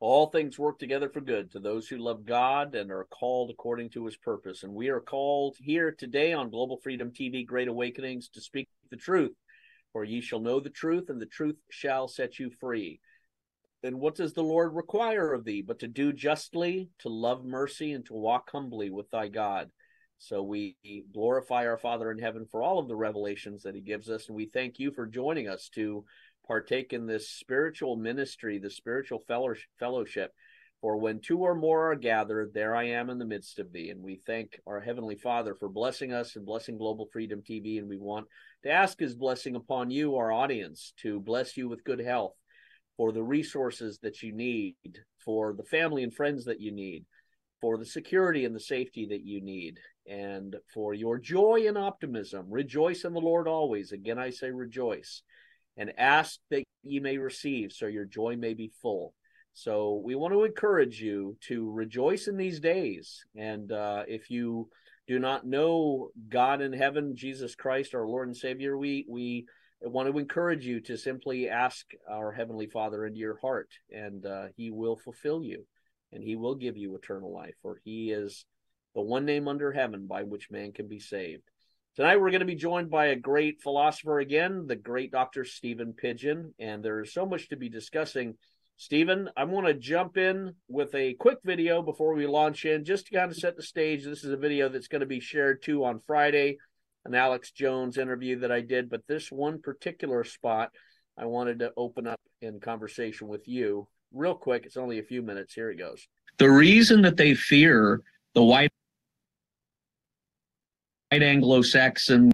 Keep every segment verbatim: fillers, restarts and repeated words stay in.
All things work together for good to those who love God and are called according to his purpose. And we are called here today on Global Freedom T V Great Awakenings to speak the truth. For ye shall know the truth, and the truth shall set you free. And what does the Lord require of thee but to do justly, to love mercy, and to walk humbly with thy God? So we glorify our Father in heaven for all of the revelations that he gives us, and we thank you for joining us to partake in this spiritual ministry, the spiritual fellowship. For when two or more are gathered, there I am in the midst of thee. And we thank our Heavenly Father for blessing us and blessing Global Freedom T V, and we want to ask his blessing upon you, our audience, to bless you with good health, for the resources that you need, for the family and friends that you need, for the security and the safety that you need, and for your joy and optimism. Rejoice in the Lord always. Again, I say rejoice. And ask that ye may receive, so your joy may be full. So we want to encourage you to rejoice in these days. And uh, if you do not know God in heaven, Jesus Christ, our Lord and Savior, we we want to encourage you to simply ask our Heavenly Father into your heart, and uh, he will fulfill you, and he will give you eternal life, for he is the one name under heaven by which man can be saved. Tonight we're going to be joined by a great philosopher again, the great Doctor Stephen Pidgeon, and there's so much to be discussing. Stephen, I want to jump in with a quick video before we launch in, just to kind of set the stage. This is a video that's going to be shared too on Friday, an Alex Jones interview that I did, but this one particular spot I wanted to open up in conversation with you real quick. It's only a few minutes. Here it goes. The reason that they fear the white white Anglo-Saxon,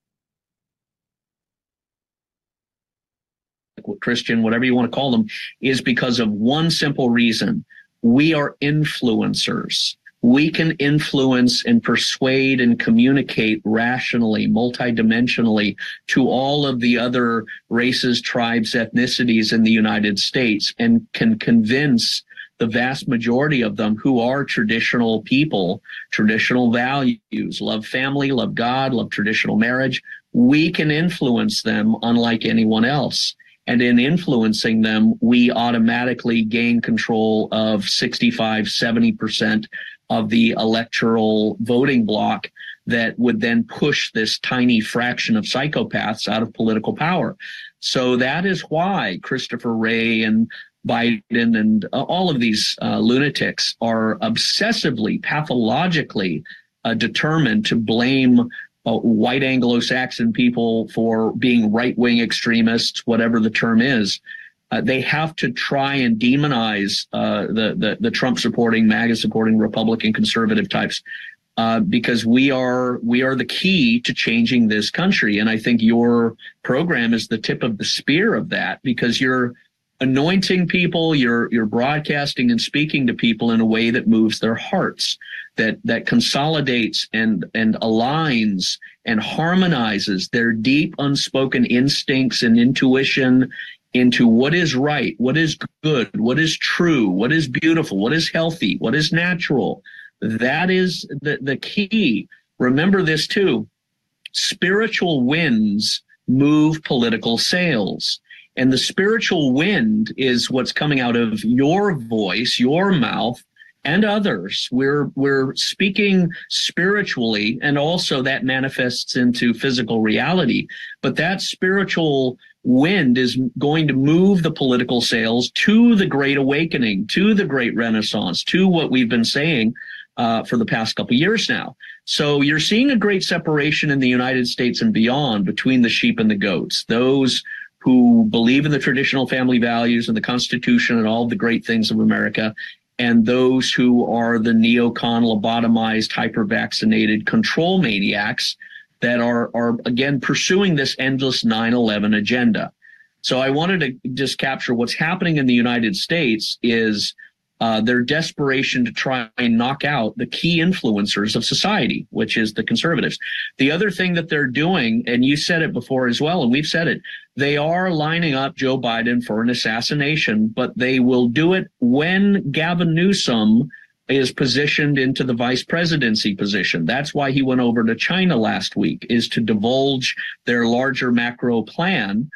Christian, whatever you want to call them, is because of one simple reason. We are influencers. We can influence and persuade and communicate rationally, multidimensionally to all of the other races, tribes, ethnicities in the United States, and can convince the vast majority of them who are traditional people, traditional values, love family, love God, love traditional marriage. We can influence them unlike anyone else. And in influencing them, we automatically gain control of sixty-five, seventy percent of the electoral voting bloc that would then push this tiny fraction of psychopaths out of political power. So that is why Christopher Wray and Biden and uh, all of these uh, lunatics are obsessively, pathologically uh, determined to blame uh, white Anglo-Saxon people for being right-wing extremists, whatever the term is. Uh, they have to try and demonize uh, the, the, the Trump-supporting, MAGA-supporting, Republican conservative types uh, because we are we are the key to changing this country. And I think your program is the tip of the spear of that, because you're anointing people, you're you're broadcasting and speaking to people in a way that moves their hearts, that that consolidates and and aligns and harmonizes their deep unspoken instincts and intuition into what is right, what is good, what is true, what is beautiful, what is healthy, what is natural. That is the, the key. Remember this too. Spiritual winds move political sails. And the spiritual wind is what's coming out of your voice, your mouth, and others. We're we're speaking spiritually, and also that manifests into physical reality. But that spiritual wind is going to move the political sails to the Great Awakening, to the Great Renaissance, to what we've been saying uh, for the past couple of years now. So you're seeing a great separation in the United States and beyond between the sheep and the goats, those who believe in the traditional family values and the Constitution and all the great things of America, and those who are the neocon, lobotomized, hyper-vaccinated control maniacs that are, are again, pursuing this endless nine eleven agenda. So I wanted to just capture what's happening in the United States is uh, their desperation to try and knock out the key influencers of society, which is the conservatives. The other thing that they're doing, and you said it before as well, and we've said it, they are lining up Joe Biden for an assassination, but they will do it when Gavin Newsom is positioned into the vice presidency position. That's why he went over to China last week, is to divulge their larger macro plan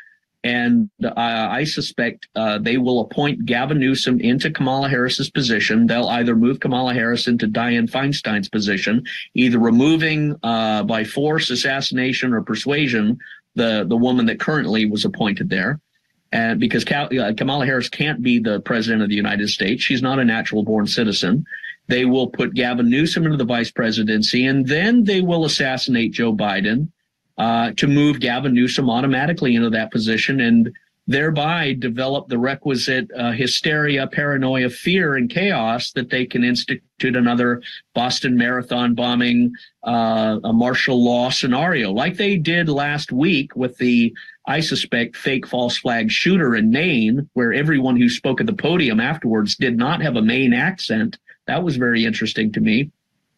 And uh, I suspect uh, they will appoint Gavin Newsom into Kamala Harris's position. They'll either move Kamala Harris into Dianne Feinstein's position, either removing uh, by force, assassination, or persuasion the, the woman that currently was appointed there. And because Cal- uh, Kamala Harris can't be the president of the United States, she's not a natural born citizen. They will put Gavin Newsom into the vice presidency, and then they will assassinate Joe Biden uh, to move Gavin Newsom automatically into that position and thereby develop the requisite uh, hysteria, paranoia, fear, and chaos that they can institute another Boston Marathon bombing, uh, a martial law scenario, like they did last week with the, I suspect, fake false flag shooter in Maine, where everyone who spoke at the podium afterwards did not have a Maine accent. That was very interesting to me.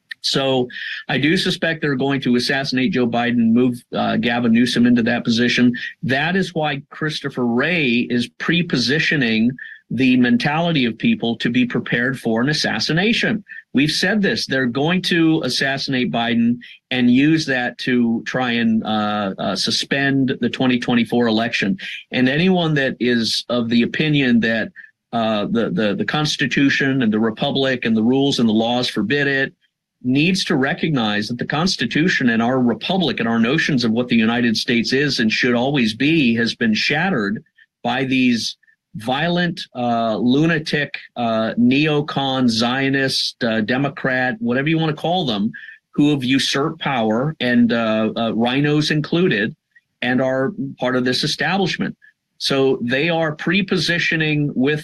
So I do suspect they're going to assassinate Joe Biden, move uh, Gavin Newsom into that position. That is why Christopher Wray is pre-positioning the mentality of people to be prepared for an assassination. We've said this. They're going to assassinate Biden and use that to try and uh, uh, suspend the twenty twenty-four election. And anyone that is of the opinion that uh, the, the, the Constitution and the Republic and the rules and the laws forbid it needs to recognize that the Constitution and our republic and our notions of what the United States is and should always be has been shattered by these violent, uh, lunatic, uh, neocon, Zionist, uh, Democrat, whatever you want to call them, who have usurped power, and uh, uh, rhinos included, and are part of this establishment. So they are pre-positioning with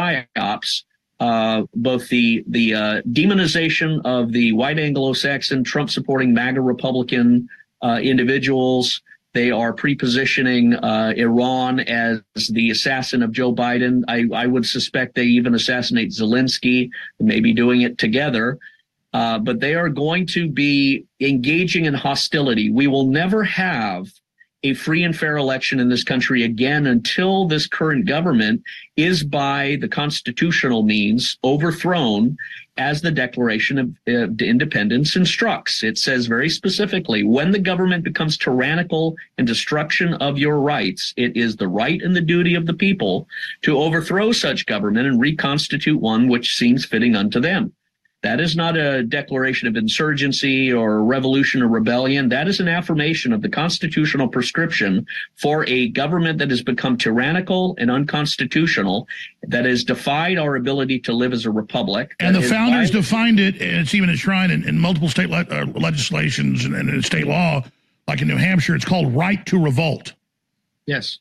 psyops Uh, both the the uh, demonization of the white Anglo-Saxon Trump-supporting MAGA Republican uh, individuals. They are pre-positioning uh, Iran as the assassin of Joe Biden. I, I would suspect they even assassinate Zelensky, maybe doing it together. Uh, but they are going to be engaging in hostility. We will never have a free and fair election in this country again until this current government is by the constitutional means overthrown as the Declaration of uh, Independence instructs. It says very specifically, when the government becomes tyrannical and destruction of your rights, it is the right and the duty of the people to overthrow such government and reconstitute one which seems fitting unto them. That is not a declaration of insurgency or revolution or rebellion. That is an affirmation of the constitutional prescription for a government that has become tyrannical and unconstitutional, that has defied our ability to live as a republic. And the founders violent- defined it, and it's even enshrined in, in multiple state le- uh, legislations and, and in state law, like in New Hampshire. It's called right to revolt. Yes.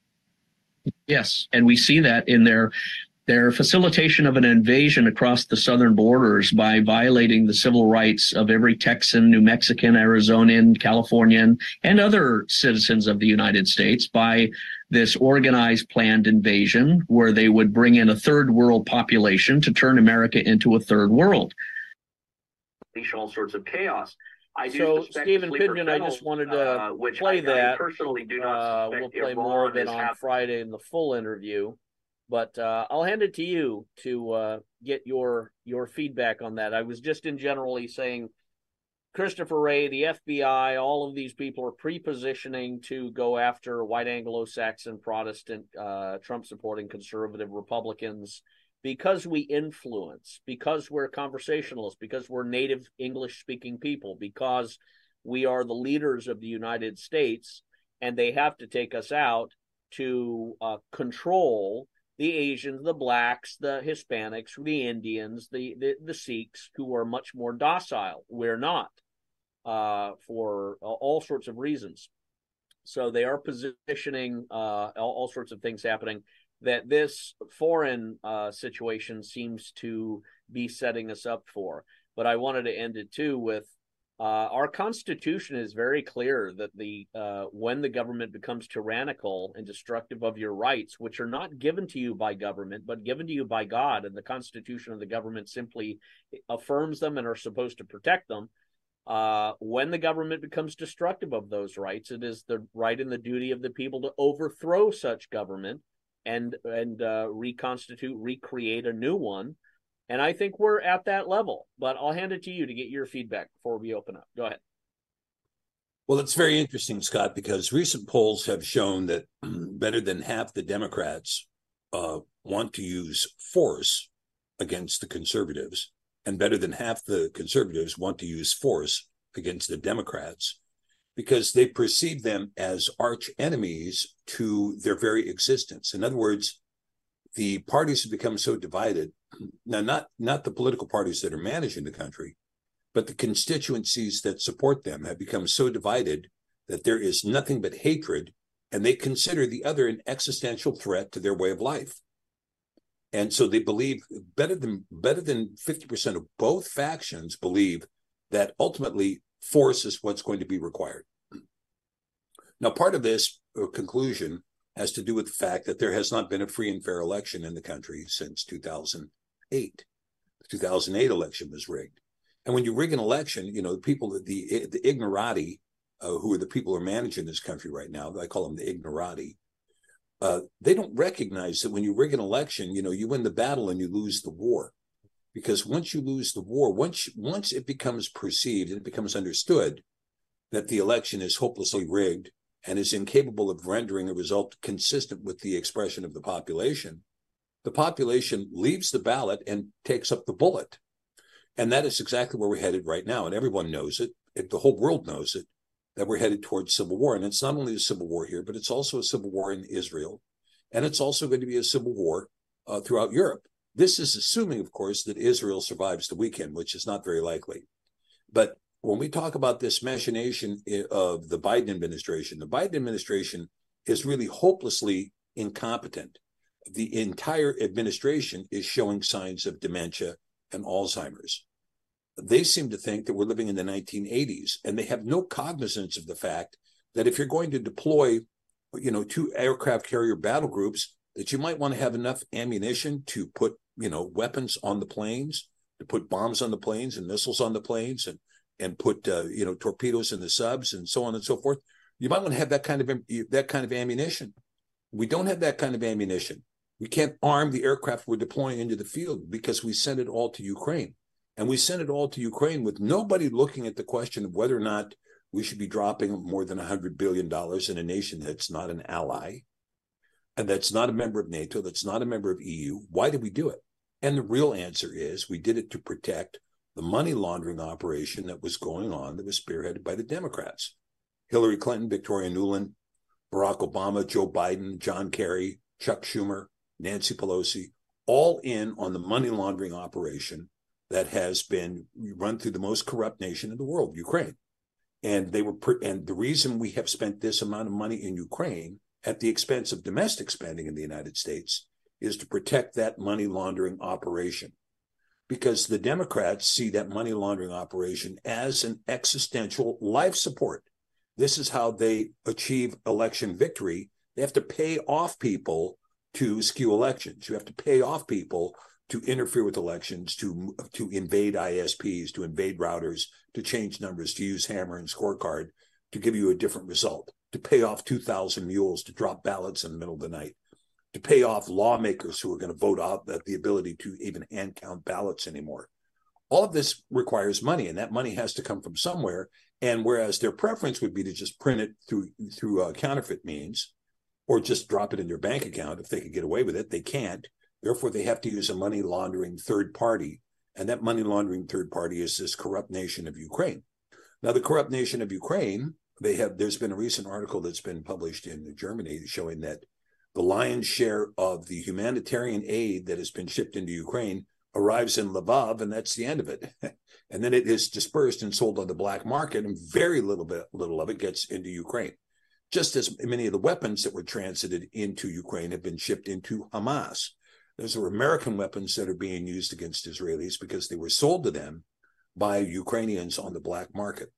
Yes. And we see that in their Their facilitation of an invasion across the southern borders by violating the civil rights of every Texan, New Mexican, Arizonan, Californian, and other citizens of the United States by this organized, planned invasion where they would bring in a third world population to turn America into a third world. All sorts of chaos. I do So, suspect Stephen sleeper Pidgeon, I cells, just wanted to uh, which play I, that. I personally do not Uh, suspect we'll play Iran more of it is on hap- Friday in the full interview. But uh, I'll hand it to you to uh, get your your feedback on that. I was just in generally saying Christopher Wray, the F B I, all of these people are pre-positioning to go after white Anglo-Saxon, Protestant, uh, Trump-supporting conservative Republicans because we influence, because we're conversationalists, because we're native English-speaking people, because we are the leaders of the United States, and they have to take us out to uh, control the Asians, the blacks, the Hispanics, the Indians, the, the, the Sikhs, who are much more docile. We're not, uh, for all sorts of reasons. So they are positioning uh, all, all sorts of things happening that this foreign uh, situation seems to be setting us up for. But I wanted to end it, too, with Uh, our Constitution is very clear that the uh, when the government becomes tyrannical and destructive of your rights, which are not given to you by government, but given to you by God, and the Constitution of the government simply affirms them and are supposed to protect them, uh, when the government becomes destructive of those rights, it is the right and the duty of the people to overthrow such government and, and uh, reconstitute, recreate a new one. And I think we're at that level, but I'll hand it to you to get your feedback before we open up. Go ahead. Well, it's very interesting, Scott, because recent polls have shown that better than half the Democrats uh, want to use force against the conservatives, and better than half the conservatives want to use force against the Democrats, because they perceive them as arch enemies to their very existence. In other words, the parties have become so divided. Now, not, not the political parties that are managing the country, but the constituencies that support them have become so divided that there is nothing but hatred, and they consider the other an existential threat to their way of life. And so they believe better than better than fifty percent of both factions believe that ultimately force is what's going to be required. Now, part of this conclusion has to do with the fact that there has not been a free and fair election in the country since two thousand eight. The two thousand eight election was rigged. And when you rig an election, you know, the people, the, the ignorati, uh, who are the people who are managing this country right now, I call them the ignorati, uh, they don't recognize that when you rig an election, you know, you win the battle and you lose the war. Because once you lose the war, once, once it becomes perceived and it becomes understood that the election is hopelessly rigged and is incapable of rendering a result consistent with the expression of the population, the population leaves the ballot and takes up the bullet. And that is exactly where we're headed right now. And everyone knows it. it. The whole world knows it, that we're headed towards civil war. And it's not only a civil war here, but it's also a civil war in Israel. And it's also going to be a civil war uh, throughout Europe. This is assuming, of course, that Israel survives the weekend, which is not very likely. But when we talk about this machination of the Biden administration, the Biden administration is really hopelessly incompetent. The entire administration is showing signs of dementia and Alzheimer's. They seem to think that we're living in the nineteen eighties, and they have no cognizance of the fact that if you're going to deploy, you know, two aircraft carrier battle groups, that you might want to have enough ammunition to put, you know, weapons on the planes, to put bombs on the planes and missiles on the planes, and and put, uh, you know, torpedoes in the subs and so on and so forth. You might want to have that kind of that kind of ammunition. We don't have that kind of ammunition. We can't arm the aircraft we're deploying into the field because we sent it all to Ukraine. And we sent it all to Ukraine with nobody looking at the question of whether or not we should be dropping more than one hundred billion dollars in a nation that's not an ally, and that's not a member of NATO, that's not a member of E U. Why did we do it? And the real answer is we did it to protect the money laundering operation that was going on, that was spearheaded by the Democrats. Hillary Clinton, Victoria Nuland, Barack Obama, Joe Biden, John Kerry, Chuck Schumer, Nancy Pelosi, all in on the money laundering operation that has been run through the most corrupt nation in the world, Ukraine. And they were, and the reason we have spent this amount of money in Ukraine at the expense of domestic spending in the United States is to protect that money laundering operation. Because the Democrats see that money laundering operation as an existential life support. This is how they achieve election victory. They have to pay off people to skew elections. You have to pay off people to interfere with elections, to, to invade I S Ps, to invade routers, to change numbers, to use hammer and scorecard, to give you a different result, to pay off two thousand mules, to drop ballots in the middle of the night, to pay off lawmakers who are going to vote out the ability to even hand count ballots anymore. All of this requires money, and that money has to come from somewhere. And whereas their preference would be to just print it through through uh, counterfeit means, or just drop it in their bank account if they could get away with it, they can't. Therefore, they have to use a money laundering third party, and that money laundering third party is this corrupt nation of Ukraine. Now, the corrupt nation of Ukraine, they have. There's been a recent article that's been published in Germany showing that the lion's share of the humanitarian aid that has been shipped into Ukraine arrives in Lvov, and that's the end of it. And then it is dispersed and sold on the black market, and very little bit, little of it gets into Ukraine. Just as many of the weapons that were transited into Ukraine have been shipped into Hamas. Those are American weapons that are being used against Israelis because they were sold to them by Ukrainians on the black market.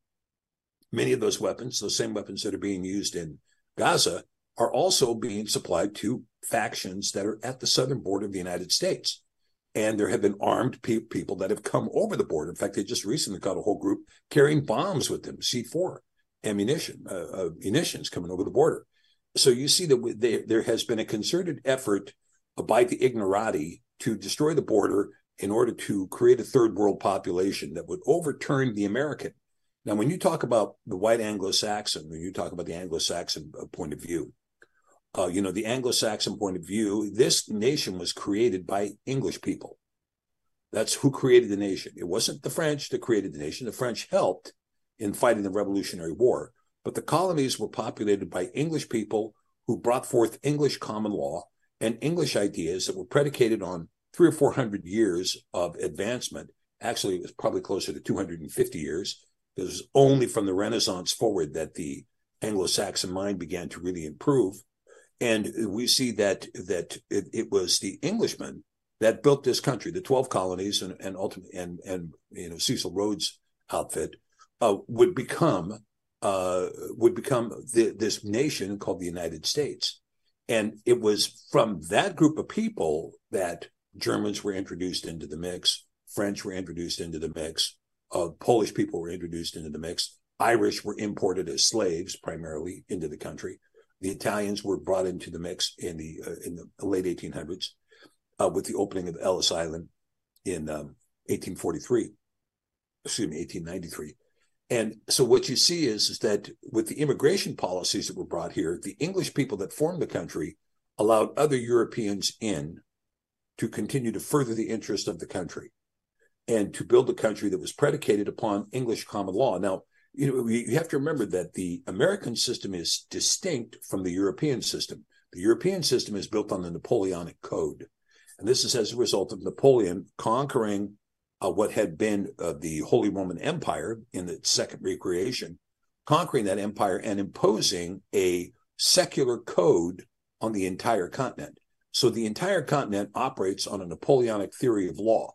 Many of those weapons, those same weapons that are being used in Gaza, are also being supplied to factions that are at the southern border of the United States. And there have been armed pe- people that have come over the border. In fact, they just recently got a whole group carrying bombs with them, C four ammunition, uh, uh, munitions coming over the border. So you see that they, there has been a concerted effort by the ignorati to destroy the border in order to create a third world population that would overturn the American. Now, when you talk about the white Anglo-Saxon, when you talk about the Anglo-Saxon point of view, uh, you know, the Anglo-Saxon point of view, this nation was created by English people. That's who created the nation. It wasn't the French that created the nation. The French helped in fighting the Revolutionary War, but the colonies were populated by English people who brought forth English common law and English ideas that were predicated on three or four hundred years of advancement. Actually, it was probably closer to two hundred fifty years. It was only from the Renaissance forward that the Anglo-Saxon mind began to really improve. And we see that that it, it was the Englishmen that built this country, the twelve colonies, and and ultimately and and you know Cecil Rhodes' outfit uh, would become uh, would become the, this nation called the United States. And it was from that group of people that Germans were introduced into the mix, French were introduced into the mix, uh, Polish people were introduced into the mix, Irish were imported as slaves primarily into the country. The Italians were brought into the mix in the uh, in the late eighteen hundreds uh, with the opening of Ellis Island in um, eighteen forty-three, excuse me, eighteen ninety-three. And so what you see is, is that with the immigration policies that were brought here, the English people that formed the country allowed other Europeans in to continue to further the interest of the country and to build a country that was predicated upon English common law. Now, you know, you have to remember that the American system is distinct from the European system. The European system is built on the Napoleonic Code. And this is as a result of Napoleon conquering uh, what had been uh, the Holy Roman Empire in the Second Recreation, conquering that empire and imposing a secular code on the entire continent. So the entire continent operates on a Napoleonic theory of law.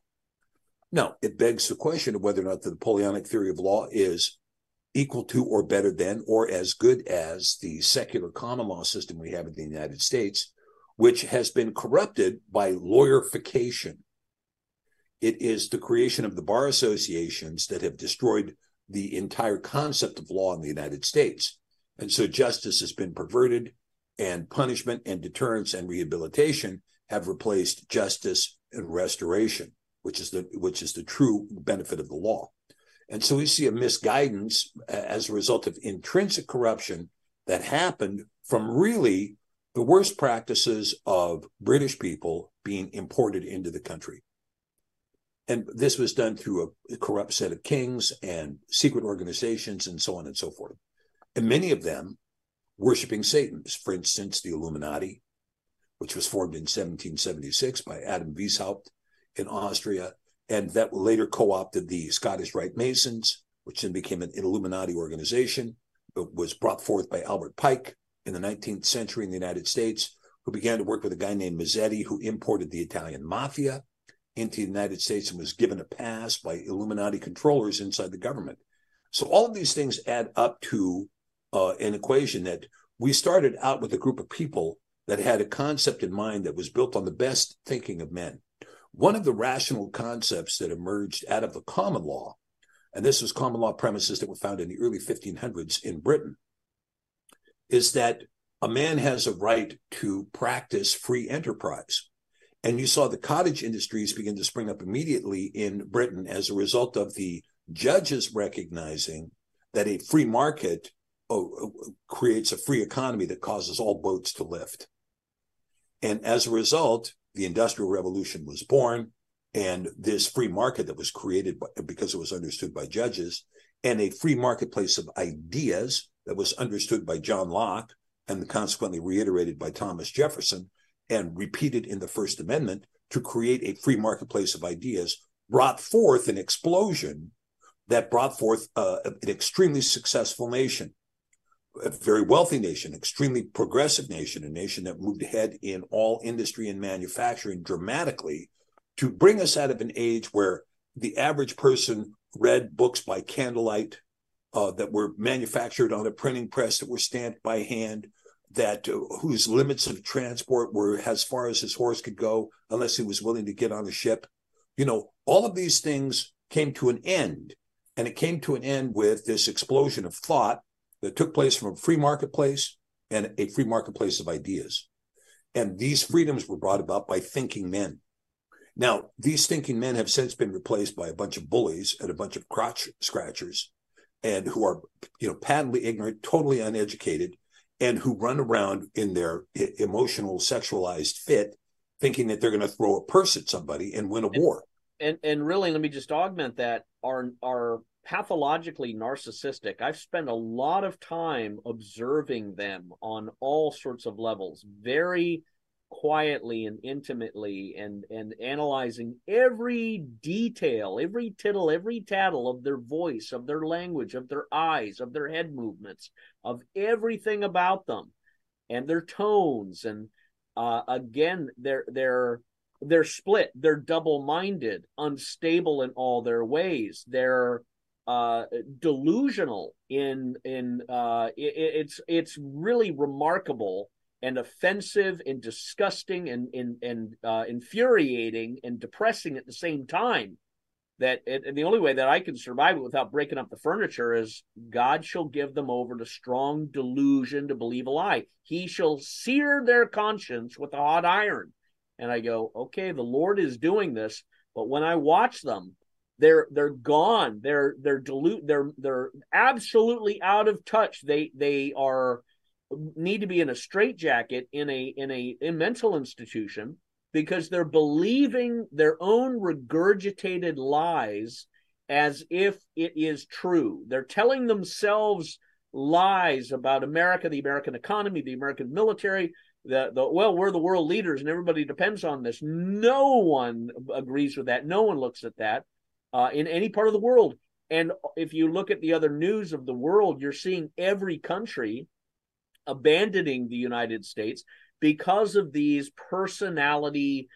Now, it begs the question of whether or not the Napoleonic theory of law is equal to or better than or as good as the secular common law system we have in the United States, which has been corrupted by lawyerification. It is the creation of the bar associations that have destroyed the entire concept of law in the United States. And so justice has been perverted, and punishment and deterrence and rehabilitation have replaced justice and restoration, which is the which is the true benefit of the law. And so we see a misguidance as a result of intrinsic corruption that happened from really the worst practices of British people being imported into the country. And this was done through a corrupt set of kings and secret organizations and so on and so forth. And many of them worshiping Satans, for instance, the Illuminati, which was formed in seventeen seventy-six by Adam Weishaupt in Austria, and that later co-opted the Scottish Rite Masons, which then became an Illuminati organization, but was brought forth by Albert Pike in the nineteenth century in the United States, who began to work with a guy named Mazzetti, who imported the Italian mafia into the United States and was given a pass by Illuminati controllers inside the government. So all of these things add up to uh, an equation that we started out with a group of people that had a concept in mind that was built on the best thinking of men. One of the rational concepts that emerged out of the common law, and this was common law premises that were found in the early fifteen hundreds in Britain, is that a man has a right to practice free enterprise. And you saw the cottage industries begin to spring up immediately in Britain as a result of the judges recognizing that a free market oh, creates a free economy that causes all boats to lift. And as a result, the Industrial Revolution was born, and this free market that was created by, because it was understood by judges, and a free marketplace of ideas that was understood by John Locke and consequently reiterated by Thomas Jefferson and repeated in the First Amendment to create a free marketplace of ideas, brought forth an explosion that brought forth uh, an extremely successful nation, a very wealthy nation, extremely progressive nation, a nation that moved ahead in all industry and manufacturing dramatically to bring us out of an age where the average person read books by candlelight uh, that were manufactured on a printing press, that were stamped by hand, that uh, whose limits of transport were as far as his horse could go, unless he was willing to get on a ship. You know, all of these things came to an end, and it came to an end with this explosion of thought that took place from a free marketplace and a free marketplace of ideas. And these freedoms were brought about by thinking men. Now, these thinking men have since been replaced by a bunch of bullies and a bunch of crotch scratchers, and who are, you know, patently ignorant, totally uneducated, and who run around in their emotional, sexualized fit, thinking that they're going to throw a purse at somebody and win a and, war. And and really, let me just augment that. Are are pathologically narcissistic. I've spent a lot of time observing them on all sorts of levels, very quietly and intimately, and and analyzing every detail, every tittle, every tattle of their voice, of their language, of their eyes, of their head movements, of everything about them, and their tones. And uh, again, they're they're they're split, they're double-minded, unstable in all their ways. They're uh, delusional in in uh, it, it's it's really remarkable and offensive and disgusting and and, and uh, infuriating and depressing at the same time. That it, and the only way that I can survive it without breaking up the furniture is God shall give them over to strong delusion to believe a lie. He shall sear their conscience with a hot iron. And I go, okay, the Lord is doing this, but when I watch them, they're they're gone. They're they're dilute. They're they're absolutely out of touch. They they are need to be in a straitjacket in a in a in mental institution, because they're believing their own regurgitated lies as if it is true. They're telling themselves lies about America, the American economy, the American military. The, the well, we're the world leaders and everybody depends on this. No one agrees with that. No one looks at that uh, in any part of the world. And if you look at the other news of the world, you're seeing every country abandoning the United States because of these personality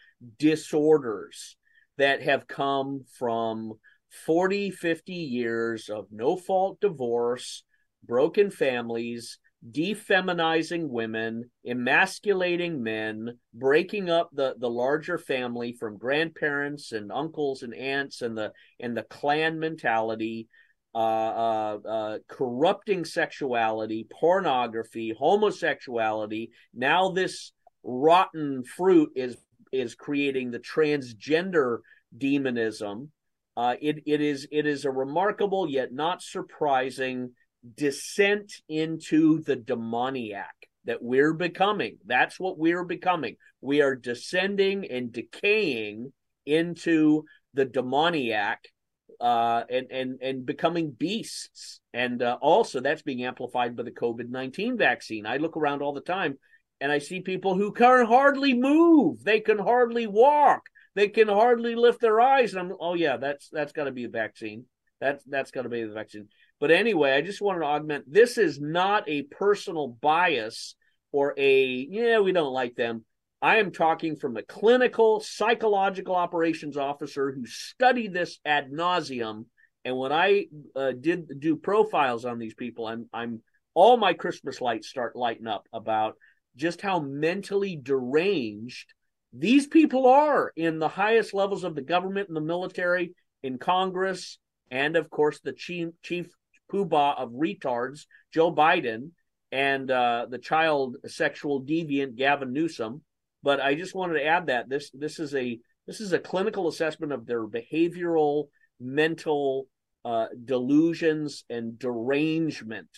disorders that have come from forty, fifty years of no-fault divorce, broken families, defeminizing women, emasculating men, breaking up the, the larger family from grandparents and uncles and aunts and the and the clan mentality, uh, uh, uh, corrupting sexuality, pornography, homosexuality. Now this rotten fruit is is creating the transgender demonism. Uh, it it is it is a remarkable yet not surprising descent into the demoniac that we're becoming. That's what we're becoming. We are descending and decaying into the demoniac, uh, and and and becoming beasts. And uh, also that's being amplified by the COVID nineteen vaccine. I look around all the time and I see people who can hardly move. They can hardly walk. They can hardly lift their eyes. And I'm, oh yeah, that's that's got to be a vaccine. That's that's got to be the vaccine. But anyway, I just wanted to augment. This is not a personal bias or a, yeah, we don't like them. I am talking from a clinical psychological operations officer who studied this ad nauseum. And when I uh, did do profiles on these people, I'm, I'm all my Christmas lights start lighting up about just how mentally deranged these people are in the highest levels of the government and the military, in Congress, and of course the chief chief poobah of retards, Joe Biden, and uh, the child sexual deviant Gavin Newsom. But I just wanted to add that this this is a this is a clinical assessment of their behavioral, mental uh, delusions and derangement.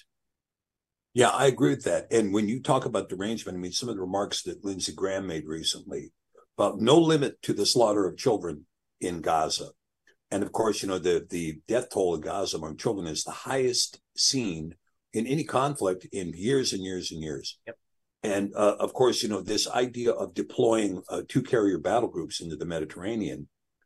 Yeah, I agree with that. And when you talk about derangement, I mean, some of the remarks that Lindsey Graham made recently about no limit to the slaughter of children in Gaza. And of course, you know, the, the death toll in Gaza among children is the highest seen in any conflict in years and years and years. Yep. And uh, of course, you know, this idea of deploying uh, two carrier battle groups into the Mediterranean,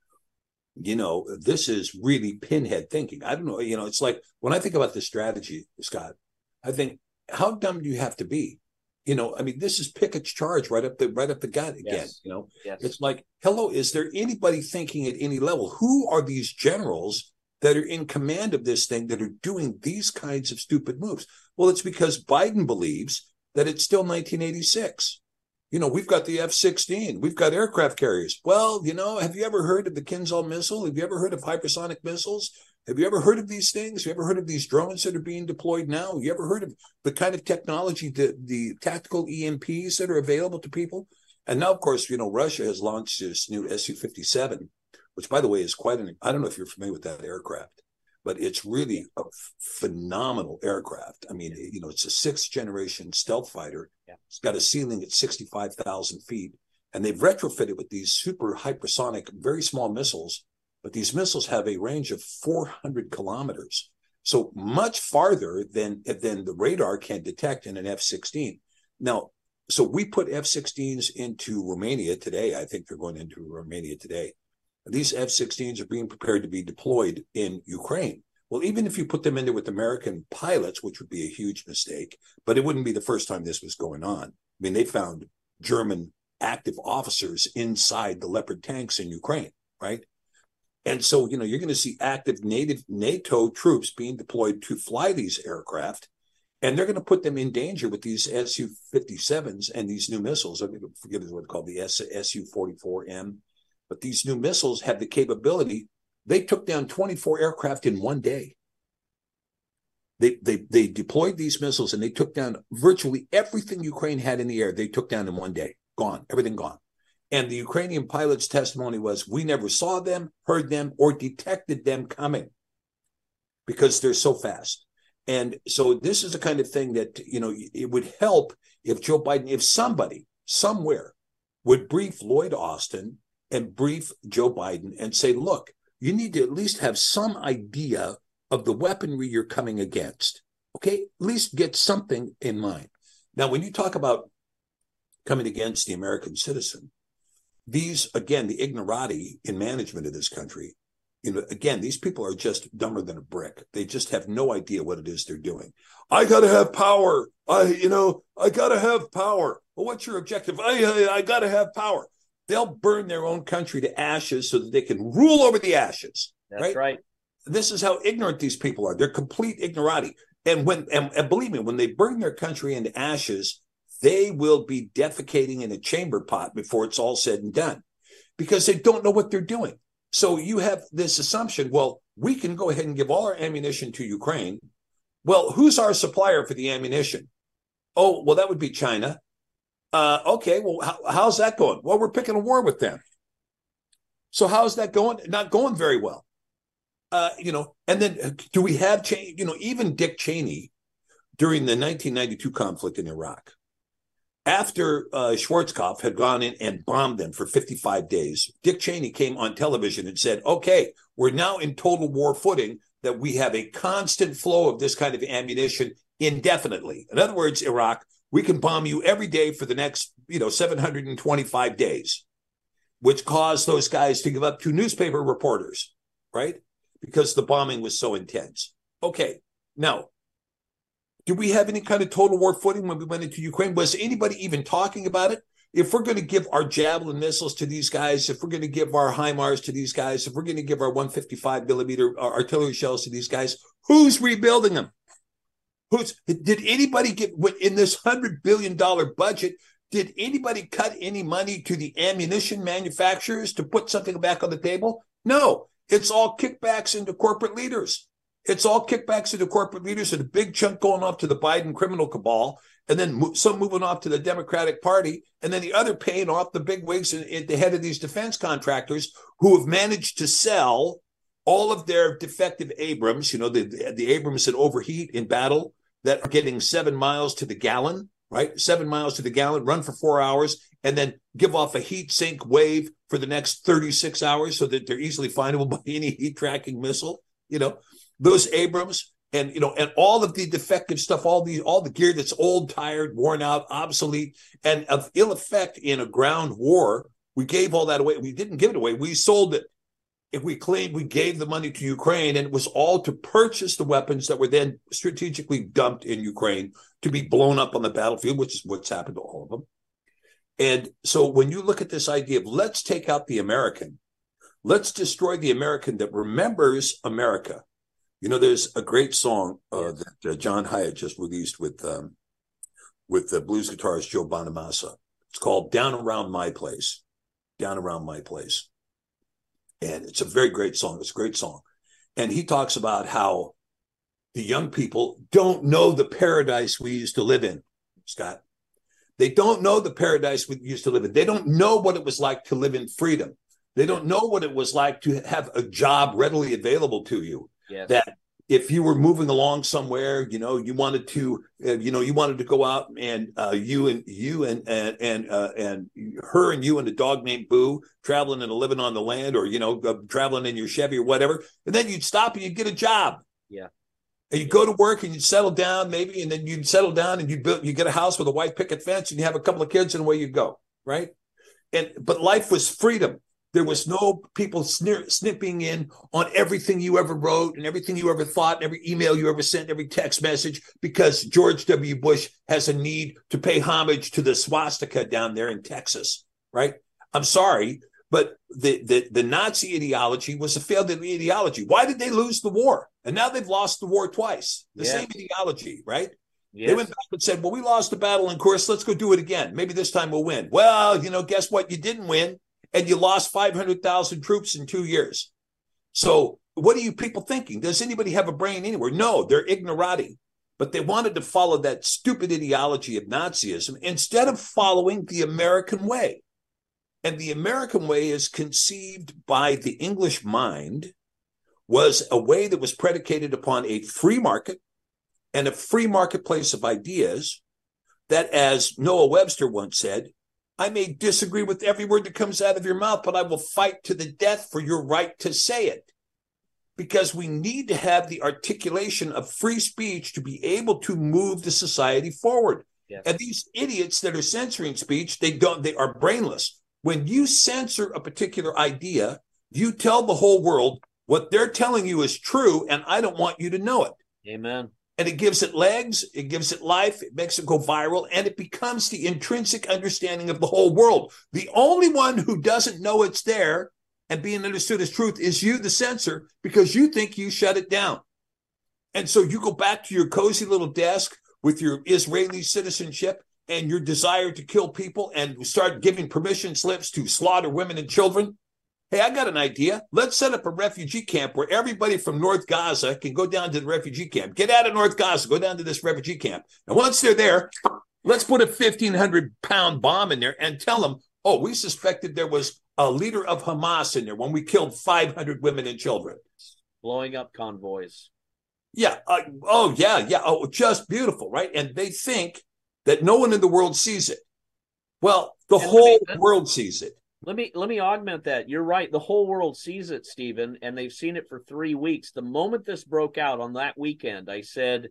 you know, this is really pinhead thinking. I don't know, you know, it's like when I think about this strategy, Scott, I think, how dumb do you have to be? You know, I mean, this is Pickett's charge right up the right up the gut again. Yes. You know, Yes. It's like, hello, is there anybody thinking at any level? Who are these generals that are in command of this thing that are doing these kinds of stupid moves? Well, it's because Biden believes that it's still nineteen eighty-six. You know, we've got the F sixteen, we've got aircraft carriers. Well, you know, have you ever heard of the Kinzhal missile? Have you ever heard of hypersonic missiles? Have you ever heard of these things? Have you ever heard of these drones that are being deployed now? Have you ever heard of the kind of technology, the, the tactical E M Ps that are available to people? And now, of course, you know, Russia has launched this new S U fifty-seven, which, by the way, is quite an, I don't know if you're familiar with that aircraft, but it's really a phenomenal aircraft. I mean, you know, it's a sixth generation stealth fighter. Yeah. It's got a ceiling at sixty-five thousand feet, and they've retrofitted with these super hypersonic, very small missiles. But these missiles have a range of four hundred kilometers, so much farther than than the radar can detect in an F sixteen. Now, so we put F sixteens into Romania today. I think they're going into Romania today. These F sixteens are being prepared to be deployed in Ukraine. Well, even if you put them in there with American pilots, which would be a huge mistake, but it wouldn't be the first time this was going on. I mean, they found German active officers inside the Leopard tanks in Ukraine, right? And so, you know, you're going to see active native NATO troops being deployed to fly these aircraft, and they're going to put them in danger with these S U fifty-sevens and these new missiles. I forget what it's called, the S U forty-four M. But these new missiles have the capability. They took down twenty-four aircraft in one day. They, they, they deployed these missiles and they took down virtually everything Ukraine had in the air. They took down in one day. Gone. Everything gone. And the Ukrainian pilot's testimony was, we never saw them, heard them, or detected them coming because they're so fast. And so this is the kind of thing that, you know, it would help if Joe Biden, if somebody somewhere would brief Lloyd Austin and brief Joe Biden and say, look, you need to at least have some idea of the weaponry you're coming against. Okay, at least get something in mind. Now, when you talk about coming against the American citizen, these, again, the ignorati in management of this country, you know, again, these people are just dumber than a brick. They just have no idea what it is they're doing. I got to have power. I, you know, I got to have power. Well, what's your objective? I, I, I got to have power. They'll burn their own country to ashes so that they can rule over the ashes. That's right. right. This is how ignorant these people are. They're complete ignorati. And when and, and believe me, when they burn their country into ashes, they will be defecating in a chamber pot before it's all said and done, because they don't know what they're doing. So you have this assumption, well, we can go ahead and give all our ammunition to Ukraine. Well, who's our supplier for the ammunition? Oh, well, that would be China. Uh, okay, well, how, how's that going? Well, we're picking a war with them. So how's that going? Not going very well. Uh, you know, and then do we have change? You know, even Dick Cheney during the nineteen ninety-two conflict in Iraq, after uh, Schwarzkopf had gone in and bombed them for fifty-five days, Dick Cheney came on television and said, okay, we're now in total war footing, that we have a constant flow of this kind of ammunition indefinitely. In other words, Iraq, we can bomb you every day for the next, you know, seven hundred twenty-five days, which caused those guys to give up to newspaper reporters, right? Because the bombing was so intense. Okay, now, do we have any kind of total war footing when we went into Ukraine? Was anybody even talking about it? If we're going to give our Javelin missiles to these guys, if we're going to give our HIMARS to these guys, if we're going to give our one fifty-five millimeter artillery shells to these guys, who's rebuilding them? Who's did anybody get in this one hundred billion dollars budget? Did anybody cut any money to the ammunition manufacturers to put something back on the table? No, it's all kickbacks into corporate leaders. It's all kickbacks into corporate leaders, and a big chunk going off to the Biden criminal cabal, and then some moving off to the Democratic Party, and then the other paying off the big wigs at the head of these defense contractors who have managed to sell all of their defective Abrams, you know, the, the Abrams that overheat in battle, that are getting seven miles to the gallon, right? Seven miles to the gallon, run for four hours, and then give off a heat sink wave for the next thirty-six hours so that they're easily findable by any heat tracking missile, you know. Those Abrams and, you know, and all of the defective stuff, all the all the gear that's old, tired, worn out, obsolete, and of ill effect in a ground war, we gave all that away. We didn't give it away. We sold it. If we claimed we gave the money to Ukraine, and it was all to purchase the weapons that were then strategically dumped in Ukraine to be blown up on the battlefield, which is what's happened to all of them. And so when you look at this idea of let's take out the American, let's destroy the American that remembers America. You know, there's a great song uh, that uh, John Hyatt just released with um, with the blues guitarist Joe Bonamassa. It's called Down Around My Place, Down Around My Place. And it's a very great song. It's a great song. And he talks about how the young people don't know the paradise we used to live in, Scott. They don't know the paradise we used to live in. They don't know what it was like to live in freedom. They don't know what it was like to have a job readily available to you. Yes. That if you were moving along somewhere, you know, you wanted to, uh, you know, you wanted to go out and uh, you and you and and and uh, and her and you and a dog named Boo traveling and living on the land, or you know, uh, traveling in your Chevy or whatever, and then you'd stop and you'd get a job. Yeah. And you go to work and you'd settle down maybe, and then you'd settle down and you build, you get a house with a white picket fence and you have a couple of kids and away you go, right? And but life was freedom. There was no people snipping snipping in on everything you ever wrote and everything you ever thought, and every email you ever sent, every text message, because George W. Bush has a need to pay homage to the swastika down there in Texas, right? I'm sorry, but the, the, the Nazi ideology was a failed ideology. Why did they lose the war? And now they've lost the war twice. The yes. same ideology, right? Yes. They went back and said, well, we lost the battle in course. Let's go do it again. Maybe this time we'll win. Well, you know, guess what? You didn't win, and you lost five hundred thousand troops in two years. So what are you people thinking? Does anybody have a brain anywhere? No, they're ignorati. But they wanted to follow that stupid ideology of Nazism instead of following the American way. And the American way is conceived by the English mind, was a way that was predicated upon a free market and a free marketplace of ideas that, as Noah Webster once said, I may disagree with every word that comes out of your mouth, but I will fight to the death for your right to say it. Because we need to have the articulation of free speech to be able to move the society forward. Yes. And these idiots that are censoring speech, they don't, they are brainless. When you censor a particular idea, you tell the whole world what they're telling you is true, and I don't want you to know it. Amen. And it gives it legs, it gives it life, it makes it go viral, and it becomes the intrinsic understanding of the whole world. The only one who doesn't know it's there and being understood as truth is you, the censor, because you think you shut it down. And so you go back to your cozy little desk with your Israeli citizenship and your desire to kill people and start giving permission slips to slaughter women and children. Hey, I got an idea. Let's set up a refugee camp where everybody from North Gaza can go down to the refugee camp. Get out of North Gaza, go down to this refugee camp. And once they're there, let's put a fifteen hundred pound bomb in there and tell them, oh, we suspected there was a leader of Hamas in there when we killed five hundred women and children. Blowing up convoys. Yeah. Uh, oh, yeah. Yeah. Oh, just beautiful, right? And they think that no one in the world sees it. Well, the and whole me, world sees it. Let me let me augment that. You're right. The whole world sees it, Stephen, and they've seen it for three weeks. The moment this broke out on that weekend, I said,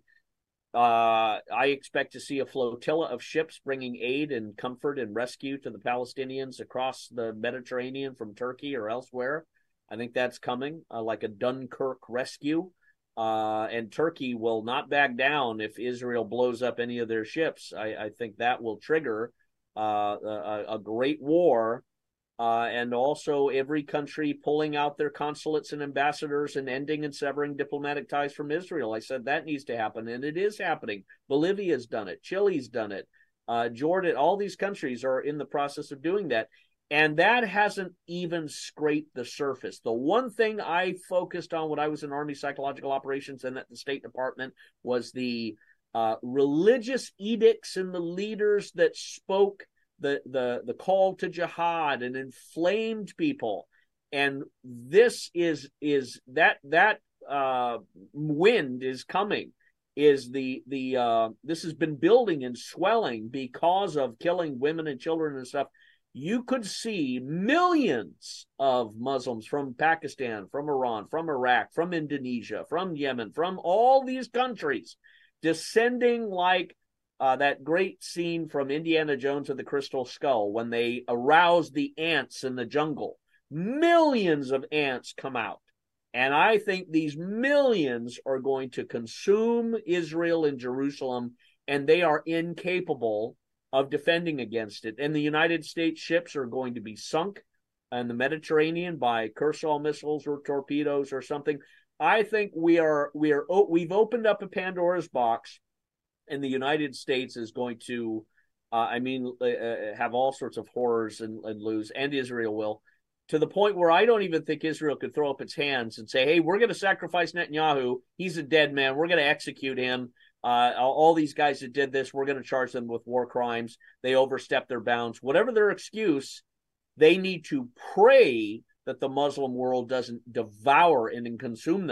uh, I expect to see a flotilla of ships bringing aid and comfort and rescue to the Palestinians across the Mediterranean from Turkey or elsewhere. I think that's coming, uh, like a Dunkirk rescue. Uh, and Turkey will not back down if Israel blows up any of their ships. I, I think that will trigger uh, a, a great war. Uh, and also every country pulling out their consulates and ambassadors and ending and severing diplomatic ties from Israel. I said that needs to happen, and it is happening. Bolivia's done it. Chile's done it. Uh, Jordan, all these countries are in the process of doing that. And that hasn't even scraped the surface. The one thing I focused on when I was in Army Psychological Operations and at the State Department was the uh, religious edicts and the leaders that spoke the the the call to jihad and inflamed people. And this is is that that uh wind is coming, is the the uh this has been building and swelling because of killing women and children and stuff. You could see millions of Muslims from Pakistan, from Iran, from Iraq, from Indonesia, from Yemen, from all these countries descending like Uh, that great scene from Indiana Jones and the Crystal Skull when they arouse the ants in the jungle. Millions of ants come out. And I think these millions are going to consume Israel and Jerusalem, and they are incapable of defending against it. And the United States ships are going to be sunk in the Mediterranean by Kershaw missiles or torpedoes or something. I think we are we are we've opened up a Pandora's box. And the United States is going to, uh, I mean, uh, have all sorts of horrors and, and lose, and Israel will, to the point where I don't even think Israel could throw up its hands and say, hey, we're going to sacrifice Netanyahu. He's a dead man. We're going to execute him. Uh, all these guys that did this, we're going to charge them with war crimes. They overstepped their bounds. Whatever their excuse, they need to pray that the Muslim world doesn't devour and consume them.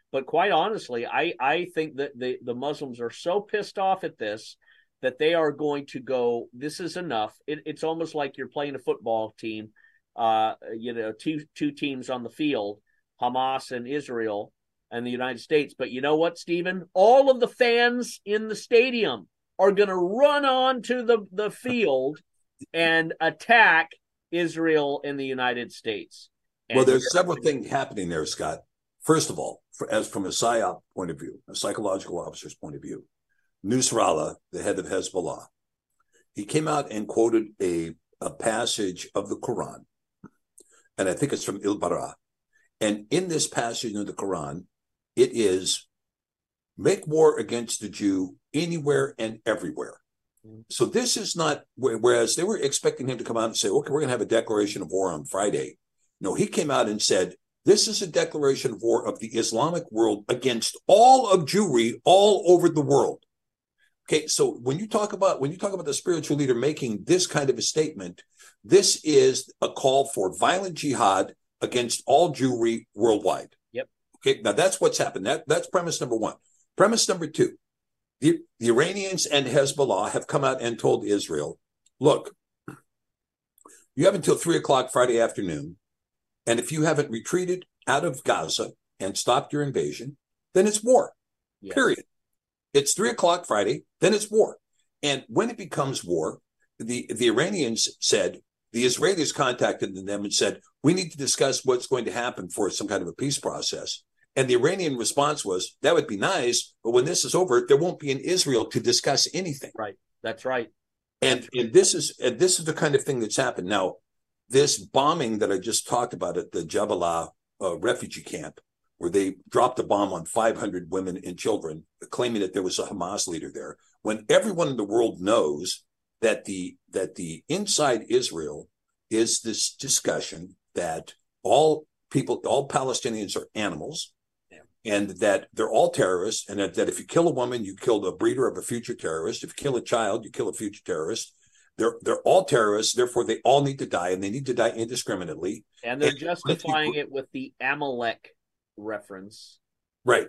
But quite honestly, I, I think that the, the Muslims are so pissed off at this that they are going to go, this is enough. It, it's almost like you're playing a football team, uh, you know, two two teams on the field, Hamas and Israel and the United States. But you know what, Stephen? All of the fans in the stadium are going to run onto the, the field and attack Israel and the United States. And well, there's several things happening there, Scott. First of all, for, as from a PSYOP point of view, a psychological officer's point of view, Nasrallah, the head of Hezbollah, he came out and quoted a, a passage of the Quran, and I think it's from Al-Bara. And in this passage of the Quran, it is, make war against the Jew anywhere and everywhere. Mm-hmm. So this is not, whereas they were expecting him to come out and say, okay, we're going to have a declaration of war on Friday. No, he came out and said, this is a declaration of war of the Islamic world against all of Jewry all over the world. Okay, so when you talk about when you talk about the spiritual leader making this kind of a statement, this is a call for violent jihad against all Jewry worldwide. Yep. Okay, now that's what's happened. That that's premise number one. Premise number two: the, the Iranians and Hezbollah have come out and told Israel, look, you have until three o'clock Friday afternoon. And if you haven't retreated out of Gaza and stopped your invasion, then it's war, yes. Period. It's three o'clock Friday, then it's war. And when it becomes war, the, the Iranians said, the Israelis contacted them and said, we need to discuss what's going to happen for some kind of a peace process. And the Iranian response was, that would be nice, but when this is over, there won't be an Israel to discuss anything. Right. That's right. And, and this is and this is the kind of thing that's happened. Now, this bombing that I just talked about at the Jabalah uh, refugee camp, where they dropped a bomb on five hundred women and children, claiming that there was a Hamas leader there, when everyone in the world knows that the that the inside Israel is this discussion that all people, all Palestinians are animals, yeah. and that they're all terrorists, and that, that if you kill a woman, you kill the breeder of a future terrorist. If you kill a child, you kill a future terrorist. They're they're all terrorists, therefore they all need to die, and they need to die indiscriminately. And they're and justifying you, it with the Amalek reference, right?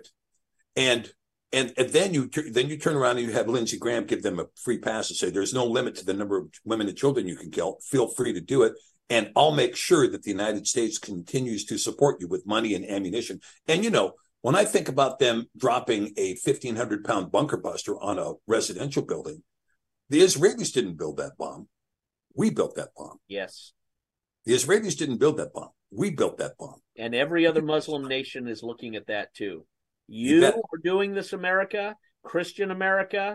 And and and then you then you turn around and you have Lindsey Graham give them a free pass and say, "There's no limit to the number of women and children you can kill. Feel free to do it, and I'll make sure that the United States continues to support you with money and ammunition." And you know, when I think about them dropping a fifteen hundred pound bunker buster on a residential building. The Israelis didn't build that bomb. We built that bomb. Yes. The Israelis didn't build that bomb. We built that bomb. And every other Muslim nation is looking at that too. You, you are doing this, America, Christian America.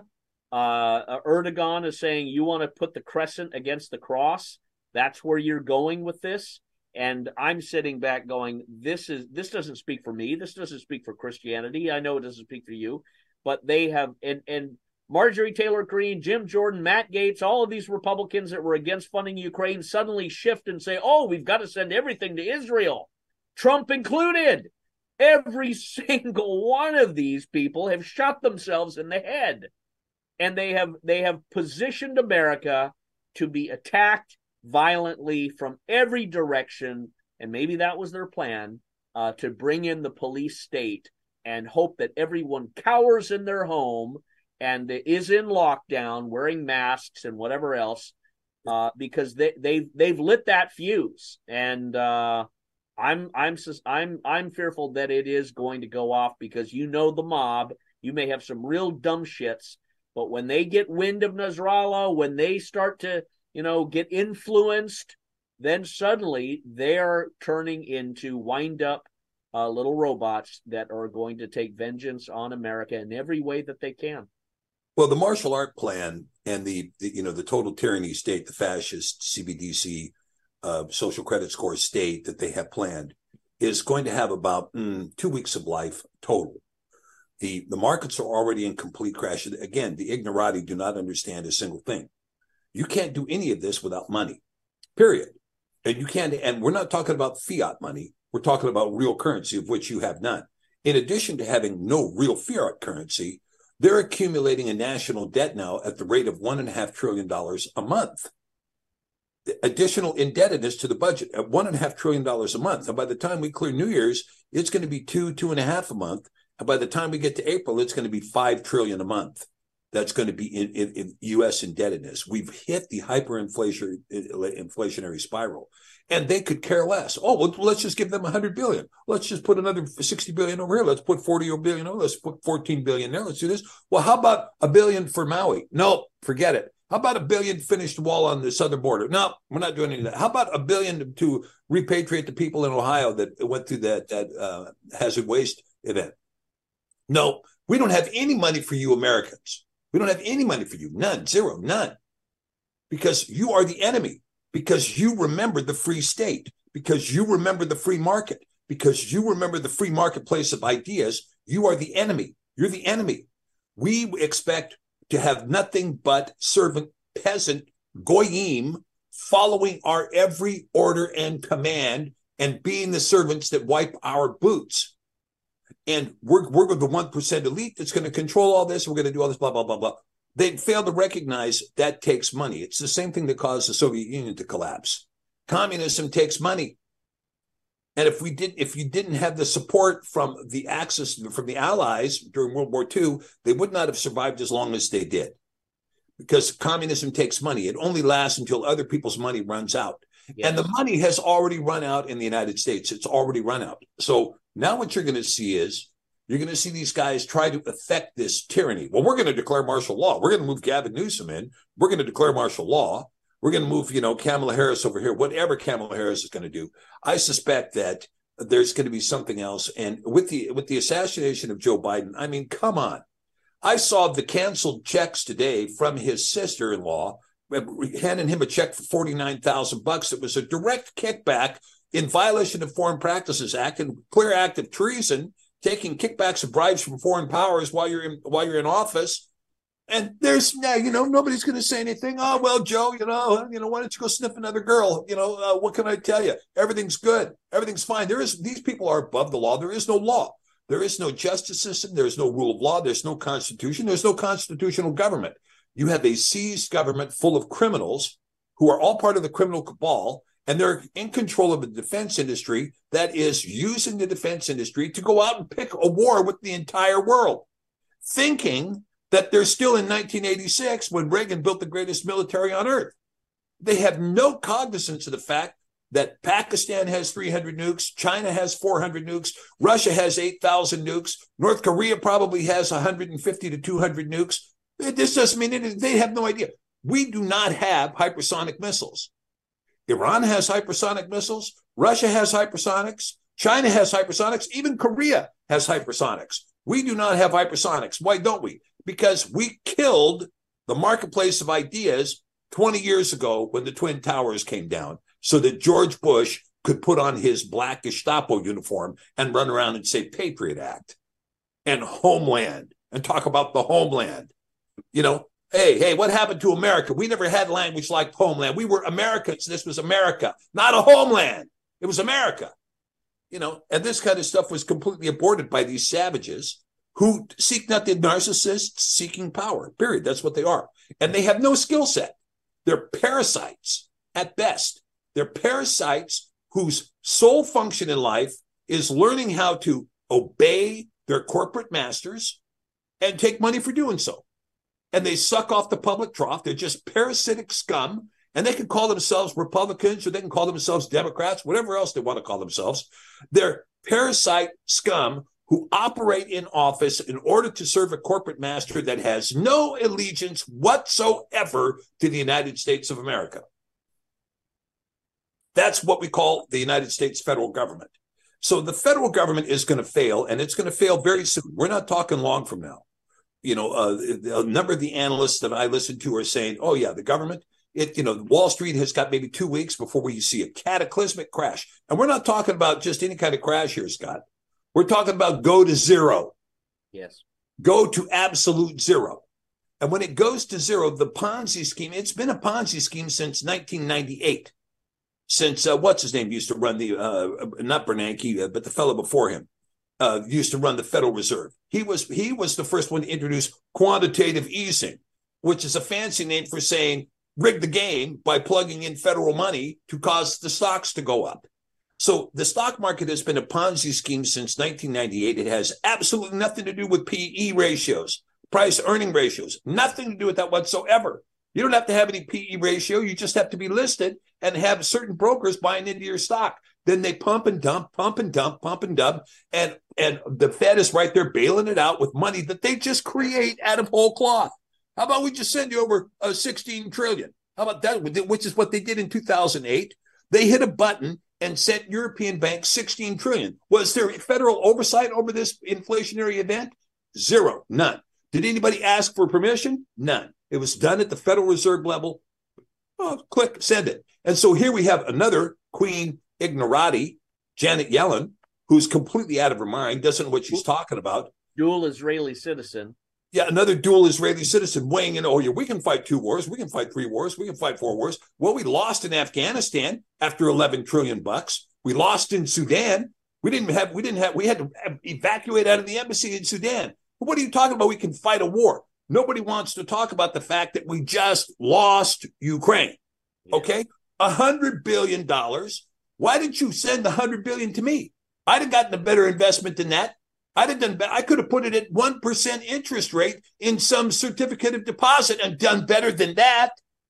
Uh, Erdogan is saying you want to put the crescent against the cross. That's where you're going with this. And I'm sitting back going, this is this doesn't speak for me. This doesn't speak for Christianity. I know it doesn't speak for you. But they have, and and Marjorie Taylor Greene, Jim Jordan, Matt Gaetz, all of these Republicans that were against funding Ukraine suddenly shift and say, oh, we've got to send everything to Israel, Trump included. Every single one of these people have shot themselves in the head. And they have they have positioned America to be attacked violently from every direction. And maybe that was their plan, uh, to bring in the police state and hope that everyone cowers in their home and is in lockdown, wearing masks and whatever else, uh, because they they've they've lit that fuse, and uh, I'm I'm I'm I'm fearful that it is going to go off, because you know the mob. You may have some real dumb shits, but when they get wind of Nasrallah, when they start to you know get influenced, then suddenly they are turning into wind up uh, little robots that are going to take vengeance on America in every way that they can. Well, the martial art plan and the, the you know the total tyranny state, the fascist C B D C uh, social credit score state that they have planned, is going to have about mm, two weeks of life total. The the markets are already in complete crash. Again, the ignorati do not understand a single thing. You can't do any of this without money, period. And you can't. And we're not talking about fiat money. We're talking about real currency, of which you have none. In addition to having no real fiat currency, they're accumulating a national debt now at the rate of one and a half trillion dollars a month. The additional indebtedness to the budget at one and a half trillion dollars a month. And by the time we clear New Year's, it's going to be two, two and a half a month. And by the time we get to April, it's going to be five trillion dollars a month. That's going to be in, in, in U S indebtedness. We've hit the hyperinflation inflationary spiral, and they could care less. Oh, well, let's just give them one hundred billion dollars. Let's just put another sixty billion dollars over here. Let's put forty billion dollars over. Let's put fourteen billion dollars there. Let's do this. Well, how about a billion for Maui? No, forget it. How about a billion to finish the wall on the southern border? No, we're not doing any of that. How about a billion to repatriate the people in Ohio that went through that, that uh, hazard waste event? No, we don't have any money for you Americans. We don't have any money for you. None, zero, none. Because you are the enemy. Because you remember the free state. Because you remember the free market. Because you remember the free marketplace of ideas. You are the enemy. You're the enemy. We expect to have nothing but servant, peasant, goyim, following our every order and command and being the servants that wipe our boots. And we're we're the one percent elite that's going to control all this. We're going to do all this, blah, blah, blah, blah. They fail to recognize that takes money. It's the same thing that caused the Soviet Union to collapse. Communism takes money. And if we did, if you didn't have the support from the Axis, from the Allies during World War Two, they would not have survived as long as they did. Because communism takes money. It only lasts until other people's money runs out. Yes. And the money has already run out in the United States. It's already run out. So now what you're going to see is you're going to see these guys try to affect this tyranny. Well, we're going to declare martial law. We're going to move Gavin Newsom in. We're going to declare martial law. We're going to move, you know, Kamala Harris over here, whatever Kamala Harris is going to do. I suspect that there's going to be something else. And with the with the assassination of Joe Biden, I mean, come on. I saw the canceled checks today from his sister-in-law, handing him a check for forty-nine thousand bucks. It was a direct kickback in violation of Foreign Practices Act and clear act of treason, taking kickbacks of bribes from foreign powers while you're in, while you're in office. And there's now, you know, nobody's going to say anything. Oh, well, Joe, you know, you know, why don't you go sniff another girl? You know, uh, what can I tell you? Everything's good. Everything's fine. There is, these people are above the law. There is no law. There is no justice system. There's no rule of law. There's no constitution. There's no constitutional government. You have a seized government full of criminals who are all part of the criminal cabal, and they're in control of the defense industry that is using the defense industry to go out and pick a war with the entire world, thinking that they're still in nineteen eighty-six when Reagan built the greatest military on earth. They have no cognizance of the fact that Pakistan has three hundred nukes, China has four hundred nukes, Russia has eight thousand nukes, North Korea probably has one hundred fifty to two hundred nukes. This doesn't mean it, they have no idea. We do not have hypersonic missiles. Iran has hypersonic missiles. Russia has hypersonics. China has hypersonics. Even Korea has hypersonics. We do not have hypersonics. Why don't we? Because we killed the marketplace of ideas twenty years ago when the Twin Towers came down so that George Bush could put on his black Gestapo uniform and run around and say Patriot Act and Homeland and talk about the homeland. You know, hey, hey, what happened to America? We never had language like homeland. We were Americans. This was America, not a homeland. It was America. You know, and this kind of stuff was completely aborted by these savages who seek nothing, narcissists seeking power, period. That's what they are. And they have no skill set. They're parasites at best. They're parasites whose sole function in life is learning how to obey their corporate masters and take money for doing so. And they suck off the public trough. They're just parasitic scum. And they can call themselves Republicans or they can call themselves Democrats, whatever else they want to call themselves. They're parasite scum who operate in office in order to serve a corporate master that has no allegiance whatsoever to the United States of America. That's what we call the United States federal government. So the federal government is going to fail, and it's going to fail very soon. We're not talking long from now. You know, uh, a number of the analysts that I listen to are saying, oh, yeah, the government, it, you know, Wall Street has got maybe two weeks before we see a cataclysmic crash. And we're not talking about just any kind of crash here, Scott. We're talking about go to zero. Yes. Go to absolute zero. And when it goes to zero, the Ponzi scheme, it's been a Ponzi scheme since nineteen ninety-eight. Since, uh, what's his name, used to run the, uh, not Bernanke, uh, but the fellow before him, uh, used to run the Federal Reserve. He was, he was the first one to introduce quantitative easing, which is a fancy name for saying rig the game by plugging in federal money to cause the stocks to go up. So the stock market has been a Ponzi scheme since nineteen ninety-eight. It has absolutely nothing to do with P E ratios, price earning ratios, nothing to do with that whatsoever. You don't have to have any P E ratio. You just have to be listed and have certain brokers buying into your stock. Then they pump and dump, pump and dump, pump and dump. And, and the Fed is right there bailing it out with money that they just create out of whole cloth. How about we just send you over uh, sixteen trillion? How about that? Which is what they did in two thousand eight. They hit a button and sent European banks sixteen trillion. Was there federal oversight over this inflationary event? Zero, none. Did anybody ask for permission? None. It was done at the Federal Reserve level. Oh, click, send it. And so here we have another Queen Ignorati, Janet Yellen, who's completely out of her mind, doesn't know what she's talking about. Dual Israeli citizen. Yeah, another dual Israeli citizen weighing in, oh, yeah, we can fight two wars, we can fight three wars, we can fight four wars. Well, we lost in Afghanistan after eleven trillion bucks. We lost in Sudan. We didn't have, we didn't have, we had to evacuate out of the embassy in Sudan. But what are you talking about? We can fight a war. Nobody wants to talk about the fact that we just lost Ukraine. Yeah. Okay? A hundred billion dollars. Why didn't you send a hundred billion to me? I'd have gotten a better investment than that. I'd have done. I could have put it at one percent interest rate in some certificate of deposit and done better than that.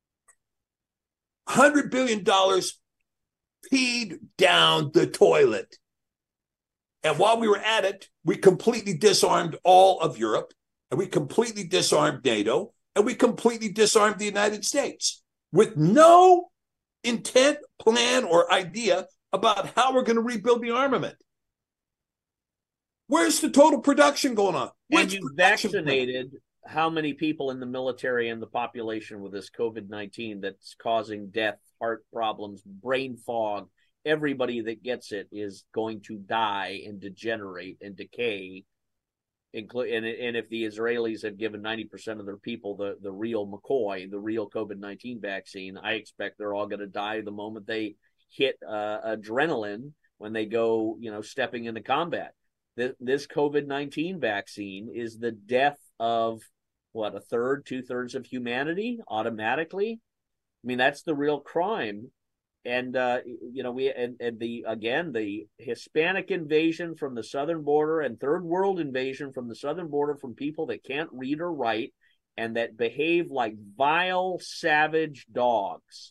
Hundred billion dollars peed down the toilet. And while we were at it, we completely disarmed all of Europe, and we completely disarmed NATO, and we completely disarmed the United States with no intent, plan, or idea about how we're going to rebuild the armament. Where's the total production going on? And you vaccinated how many people in the military and the population with this COVID nineteen that's causing death, heart problems, brain fog? Everybody that gets it is going to die and degenerate and decay. And, and if the Israelis have given ninety percent of their people the, the real McCoy, the real COVID nineteen vaccine, I expect they're all going to die the moment they hit uh, adrenaline when they go, you know, stepping into combat. This, this COVID nineteen vaccine is the death of, what, a third, two-thirds of humanity automatically? I mean, that's the real crime. And, uh, you know, we and, and the again, the Hispanic invasion from the southern border and third world invasion from the southern border from people that can't read or write and that behave like vile, savage dogs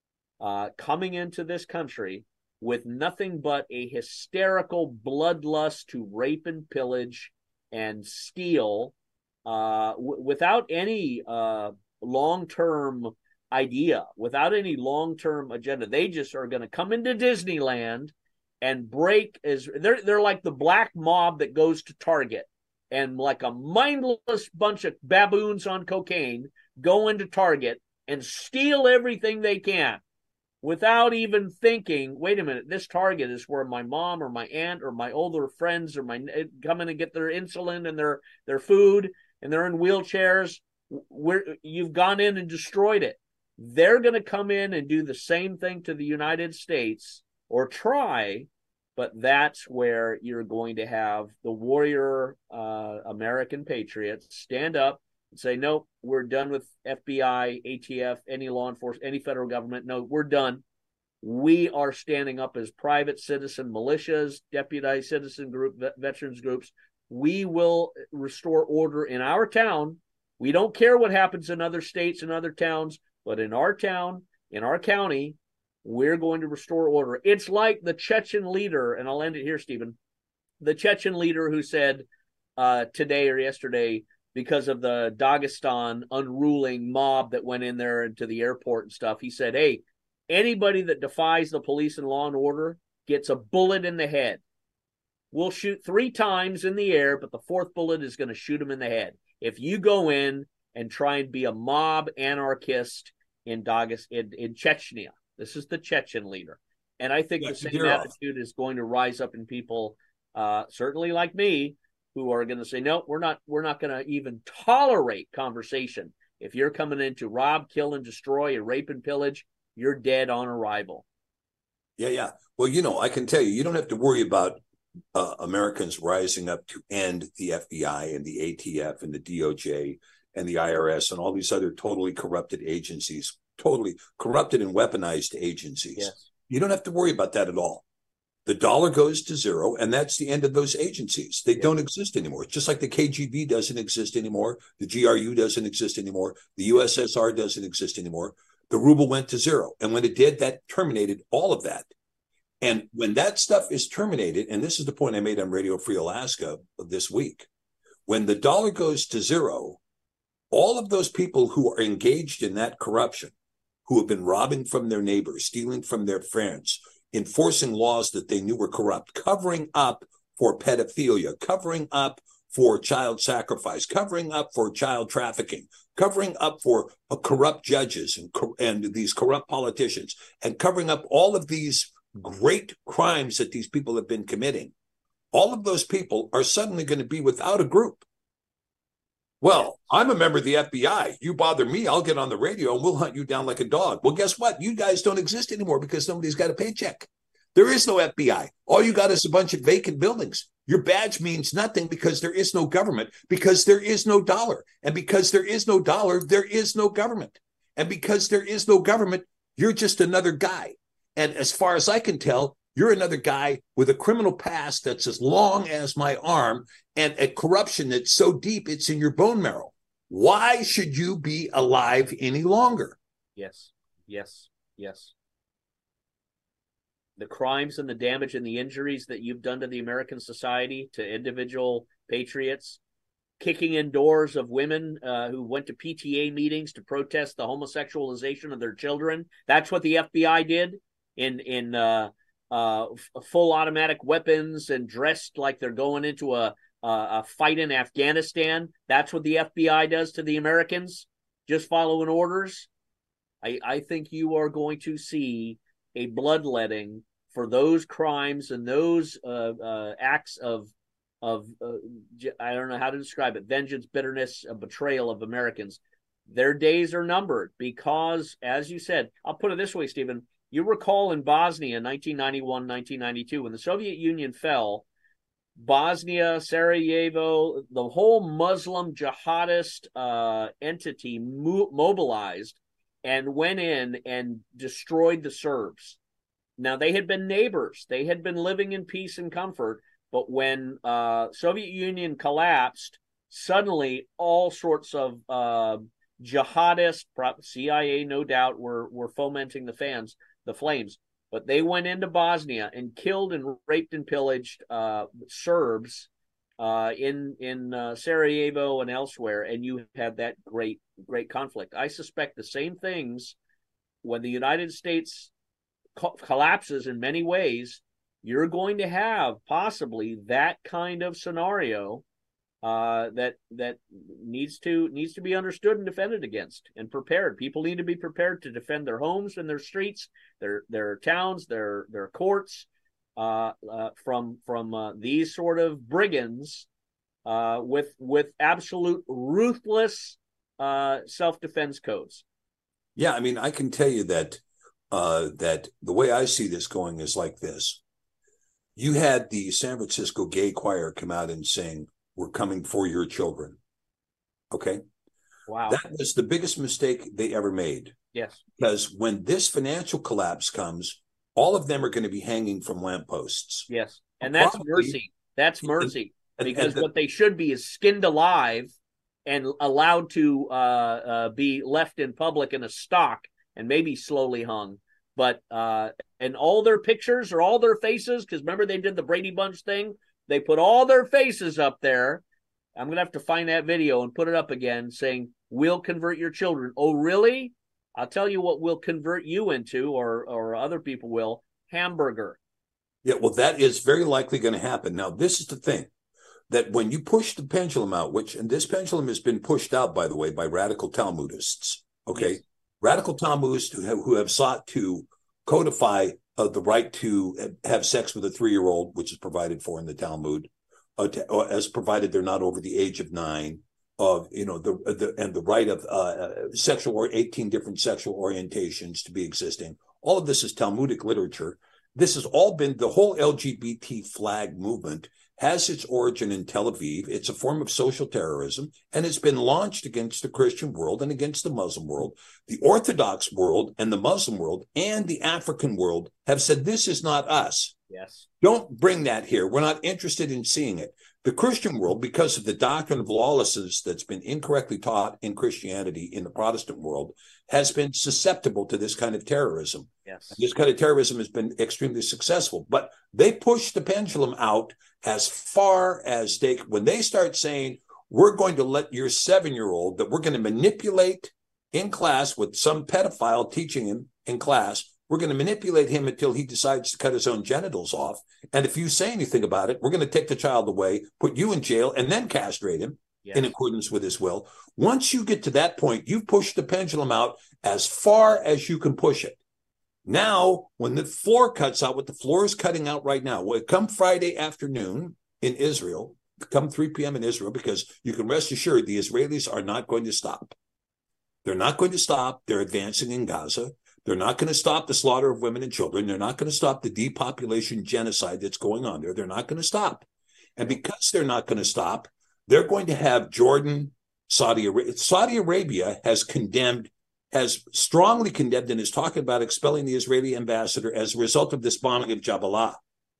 uh, coming into this country with nothing but a hysterical bloodlust to rape and pillage and steal uh, w- without any uh, long-term idea, without any long-term agenda. They just are going to come into Disneyland and break as they're they're like the black mob that goes to Target, and like a mindless bunch of baboons on cocaine go into Target and steal everything they can without even thinking, wait a minute, this Target is where my mom or my aunt or my older friends or my come in and get their insulin and their their food, and they're in wheelchairs. Where you've gone in and destroyed it. They're going to come in and do the same thing to the United States, or try, but that's where you're going to have the warrior uh, American patriots stand up and say, no, we're done with F B I, A T F, any law enforcement, any federal government. No, we're done. We are standing up as private citizen militias, deputized citizen group, veterans groups. We will restore order in our town. We don't care what happens in other states and other towns. But in our town, in our county, we're going to restore order. It's like the Chechen leader, and I'll end it here, Stephen. The Chechen leader who said uh, today or yesterday, because of the Dagestan unruling mob that went in there into the airport and stuff, he said, hey, anybody that defies the police and law and order gets a bullet in the head. We'll shoot three times in the air, but the fourth bullet is going to shoot him in the head. If you go in and try and be a mob anarchist in Dagestan, in, in Chechnya. This is the Chechen leader. And I think yeah, the same attitude off. is going to rise up in people, uh, certainly like me, who are going to say, no, we're not, we're not going to even tolerate conversation. If you're coming in to rob, kill, and destroy, and rape and pillage, you're dead on arrival. Yeah, yeah. Well, you know, I can tell you, you don't have to worry about uh, Americans rising up to end the F B I and the A T F and the D O J and the I R S and all these other totally corrupted agencies, totally corrupted and weaponized agencies. Yes. You don't have to worry about that at all. The dollar goes to zero, and that's the end of those agencies. They yeah. don't exist anymore. It's just like the K G B doesn't exist anymore. The G R U doesn't exist anymore. The U S S R doesn't exist anymore. The ruble went to zero. And when it did, that terminated all of that. And when that stuff is terminated, and this is the point I made on Radio Free Alaska this week, when the dollar goes to zero, all of those people who are engaged in that corruption, who have been robbing from their neighbors, stealing from their friends, enforcing laws that they knew were corrupt, covering up for pedophilia, covering up for child sacrifice, covering up for child trafficking, covering up for uh, corrupt judges and, and these corrupt politicians, and covering up all of these great crimes that these people have been committing. All of those people are suddenly going to be without a group. Well, I'm a member of the F B I. You bother me, I'll get on the radio and we'll hunt you down like a dog. Well, guess what? You guys don't exist anymore because nobody's got a paycheck. There is no F B I. All you got is a bunch of vacant buildings. Your badge means nothing because there is no government, because there is no dollar. And because there is no dollar, there is no government. And because there is no government, you're just another guy. And as far as I can tell, you're another guy with a criminal past that's as long as my arm and a corruption that's so deep it's in your bone marrow. Why should you be alive any longer? Yes, yes, yes. The crimes and the damage and the injuries that you've done to the American society, to individual patriots, kicking in doors of women uh, who went to P T A meetings to protest the homosexualization of their children. That's what the F B I did in, in uh, uh, full automatic weapons and dressed like they're going into a, a, a fight in Afghanistan. That's what the F B I does to the Americans, just following orders. I, I think you are going to see a bloodletting for those crimes and those uh, uh, acts of, of uh, I don't know how to describe it, vengeance, bitterness, a betrayal of Americans. Their days are numbered because, as you said, I'll put it this way, Stephen, you recall in Bosnia in nineteen ninety-one, nineteen ninety-two, when the Soviet Union fell, Bosnia, Sarajevo, the whole Muslim jihadist uh, entity mo- mobilized and went in and destroyed the Serbs. Now, they had been neighbors. They had been living in peace and comfort. But when uh, Soviet Union collapsed, suddenly all sorts of uh, jihadist, C I A no doubt, were, were fomenting the fans, the flames. But they went into Bosnia and killed and raped and pillaged uh, Serbs uh, in in uh, Sarajevo and elsewhere, and you had that great, great conflict. I suspect the same things when the United States co- collapses in many ways. You're going to have possibly that kind of scenario uh, that that needs to needs to be understood and defended against and prepared. People need to be prepared to defend their homes and their streets, their their towns, their their courts uh, uh, from from uh, these sort of brigands uh, with with absolute ruthless uh, self-defense codes. Yeah, I mean, I can tell you that uh, that the way I see this going is like this. You had the San Francisco Gay Choir come out and sing, "We're coming for your children." Okay? Wow. That was the biggest mistake they ever made. Yes. Because when this financial collapse comes, all of them are going to be hanging from lampposts. Yes. And that's Probably, mercy. That's mercy. And, because and the, what they should be is skinned alive and allowed to uh, uh, be left in public in a stock and maybe slowly hung. But uh, and all their pictures or all their faces, because remember they did the Brady Bunch thing? They put all their faces up there. I'm going to have to find that video and put it up again saying, "We'll convert your children." Oh, really? I'll tell you what we'll convert you into, or or other people will, hamburger. Yeah, well, that is very likely going to happen. Now, this is the thing, that when you push the pendulum out, which, and this pendulum has been pushed out, by the way, by radical Talmudists, okay? Yes. Radical Talmudists who have, who have sought to codify uh, the right to have sex with a three-year-old, which is provided for in the Talmud, uh, to, uh, as provided they're not over the age of nine, of you know the, the and the right of uh, sexual or eighteen different sexual orientations to be existing. All of this is Talmudic literature. This has all been, the whole L G B T flag movement has its origin in Tel Aviv. It's a form of social terrorism, and it's been launched against the Christian world and against the Muslim world. The Orthodox world and the Muslim world and the African world have said, this is not us. Yes. Don't bring that here. We're not interested in seeing it. The Christian world, because of the doctrine of lawlessness that's been incorrectly taught in Christianity in the Protestant world, has been susceptible to this kind of terrorism. Yes. This kind of terrorism has been extremely successful, but they push the pendulum out as far as they, when they start saying, we're going to let your seven-year-old, that we're going to manipulate in class with some pedophile teaching him in class, we're going to manipulate him until he decides to cut his own genitals off. And if you say anything about it, we're going to take the child away, put you in jail, and then castrate him yes. in accordance with his will. Once you get to that point, you've pushed the pendulum out as far as you can push it. Now, when the floor cuts out, what the floor is cutting out right now, well, come Friday afternoon in Israel, come three p.m. in Israel, because you can rest assured the Israelis are not going to stop. They're not going to stop. They're advancing in Gaza. They're not going to stop the slaughter of women and children. They're not going to stop the depopulation genocide that's going on there. They're not going to stop. And because they're not going to stop, they're going to have Jordan, Saudi Arabia. Saudi Arabia has condemned, has strongly condemned and is talking about expelling the Israeli ambassador as a result of this bombing of Jabalah.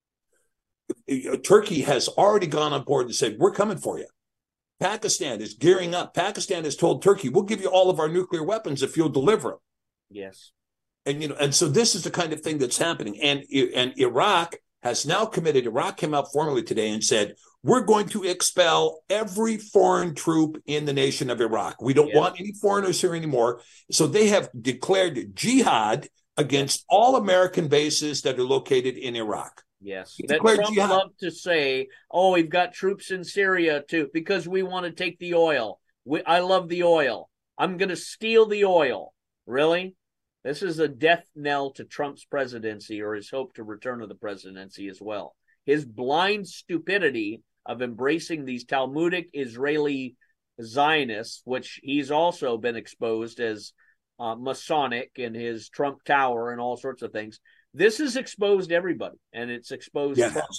Turkey has already gone on board and said, we're coming for you. Pakistan is gearing up. Pakistan has told Turkey, we'll give you all of our nuclear weapons if you'll deliver them. Yes. And, you know, and so this is the kind of thing that's happening. And, and Iraq has now committed, Iraq came out formally today and said, we're going to expel every foreign troop in the nation of Iraq. We don't yeah. want any foreigners here anymore. So they have declared jihad against all American bases that are located in Iraq. Yes. That Trump jihad. loved to say, oh, we've got troops in Syria too, because we want to take the oil. We, I love the oil. I'm going to steal the oil. Really? This is a death knell to Trump's presidency, or his hope to return to the presidency as well. His blind stupidity of embracing these Talmudic Israeli Zionists, which he's also been exposed as uh, Masonic in his Trump Tower and all sorts of things. This has exposed everybody, and it's exposed yeah, Trump.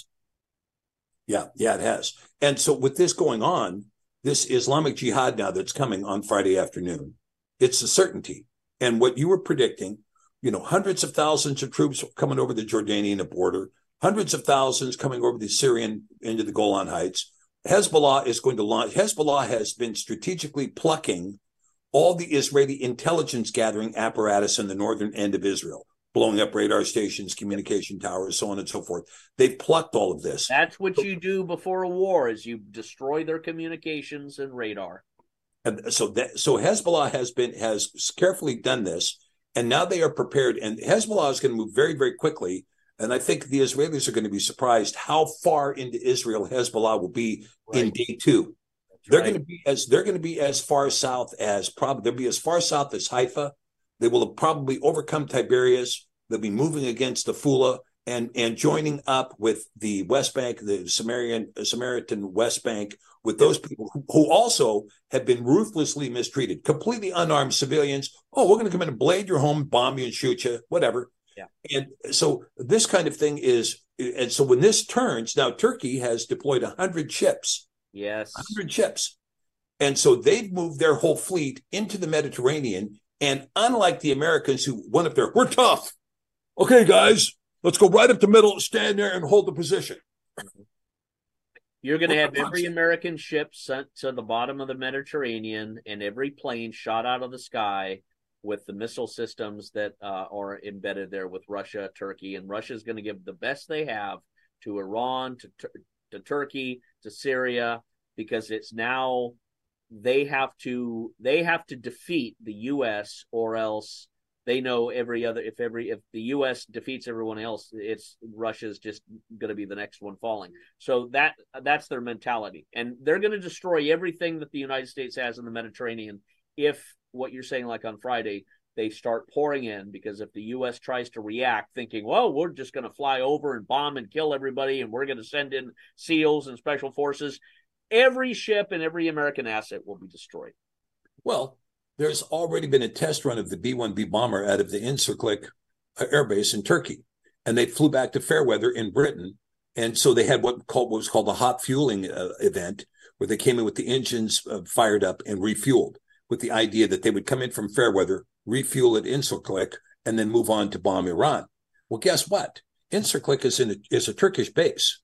It has. Yeah, yeah, it has. And so with this going on, this Islamic Jihad now that's coming on Friday afternoon, it's a certainty. And what you were predicting, you know, hundreds of thousands of troops coming over the Jordanian border, hundreds of thousands coming over the Syrian into the Golan Heights. Hezbollah is going to launch. Hezbollah has been strategically plucking all the Israeli intelligence gathering apparatus in the northern end of Israel, blowing up radar stations, communication towers, so on and so forth. They've plucked all of this. That's what you do before a war, is you destroy their communications and radar. And so that so Hezbollah has been has carefully done this, and now they are prepared. And Hezbollah is going to move very, very quickly. And I think the Israelis are going to be surprised how far into Israel Hezbollah will be right. in day two. That's they're right. going to be as they're going to be as far south as probably they'll be as far south as Haifa. They will have probably overcome Tiberias. They'll be moving against the Afula and and joining up with the West Bank, the Samaritan Samaritan West Bank, with those people who, who also have been ruthlessly mistreated, completely unarmed civilians. Oh, we're going to come in and blade your home, bomb you and shoot you, whatever. Yeah. And so this kind of thing is, and so when this turns, now Turkey has deployed one hundred ships. Yes. one hundred ships. And so they've moved their whole fleet into the Mediterranean. And unlike the Americans who went up there, we're tough. Okay, guys, let's go right up the middle, stand there and hold the position. You're going to have every American ship sent to the bottom of the Mediterranean and every plane shot out of the sky with the missile systems that uh, are embedded there with Russia, Turkey. And Russia is going to give the best they have to Iran, to, to Turkey, to Syria, because it's now they have to they have to defeat the U S or else they know every other if every if the U S defeats everyone else, it's Russia's just going to be the next one falling. So that that's their mentality, and they're going to destroy everything that the United States has in the Mediterranean if what you're saying, like on Friday, they start pouring in, because if the U S tries to react thinking, well, we're just going to fly over and bomb and kill everybody and we're going to send in SEALs and special forces, every ship and every American asset will be destroyed. Well, there's already been a test run of the B one B bomber out of the Incirlik Air Base in Turkey, and they flew back to Fairweather in Britain, And so they had what called what was called the hot fueling uh, event, where they came in with the engines uh, fired up and refueled, with the idea that they would come in from Fairweather, refuel at Incirlik, and then move on to bomb Iran. Well, guess what? Incirlik is in a, is a Turkish base.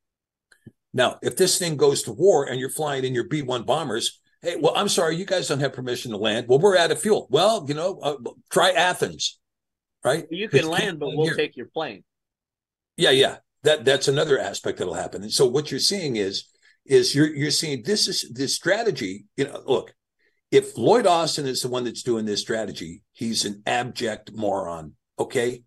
Now, if this thing goes to war and you're flying in your B one bombers, hey, well, I'm sorry, you guys don't have permission to land. Well, we're out of fuel. Well, you know, uh, try Athens, right? You can land, but we'll here. take your plane. Yeah, yeah. That that's another aspect that'll happen. And so what you're seeing is is you're you're seeing this is this strategy. You know, look, if Lloyd Austin is the one that's doing this strategy, he's an abject moron. Okay.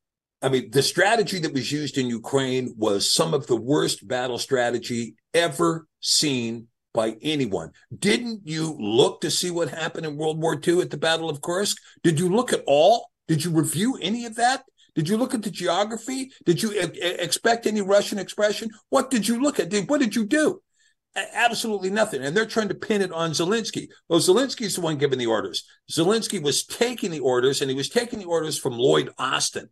I mean, the strategy that was used in Ukraine was some of the worst battle strategy ever seen by anyone. Didn't you look to see what happened in World War Two at the Battle of Kursk? Did you look at all? Did you review any of that? Did you look at the geography? Did you e- expect any Russian expression? What did you look at? What did you do? A- absolutely nothing. And they're trying to pin it on Zelensky. Well, Zelensky's the one giving the orders. Zelensky was taking the orders, and he was taking the orders from Lloyd Austin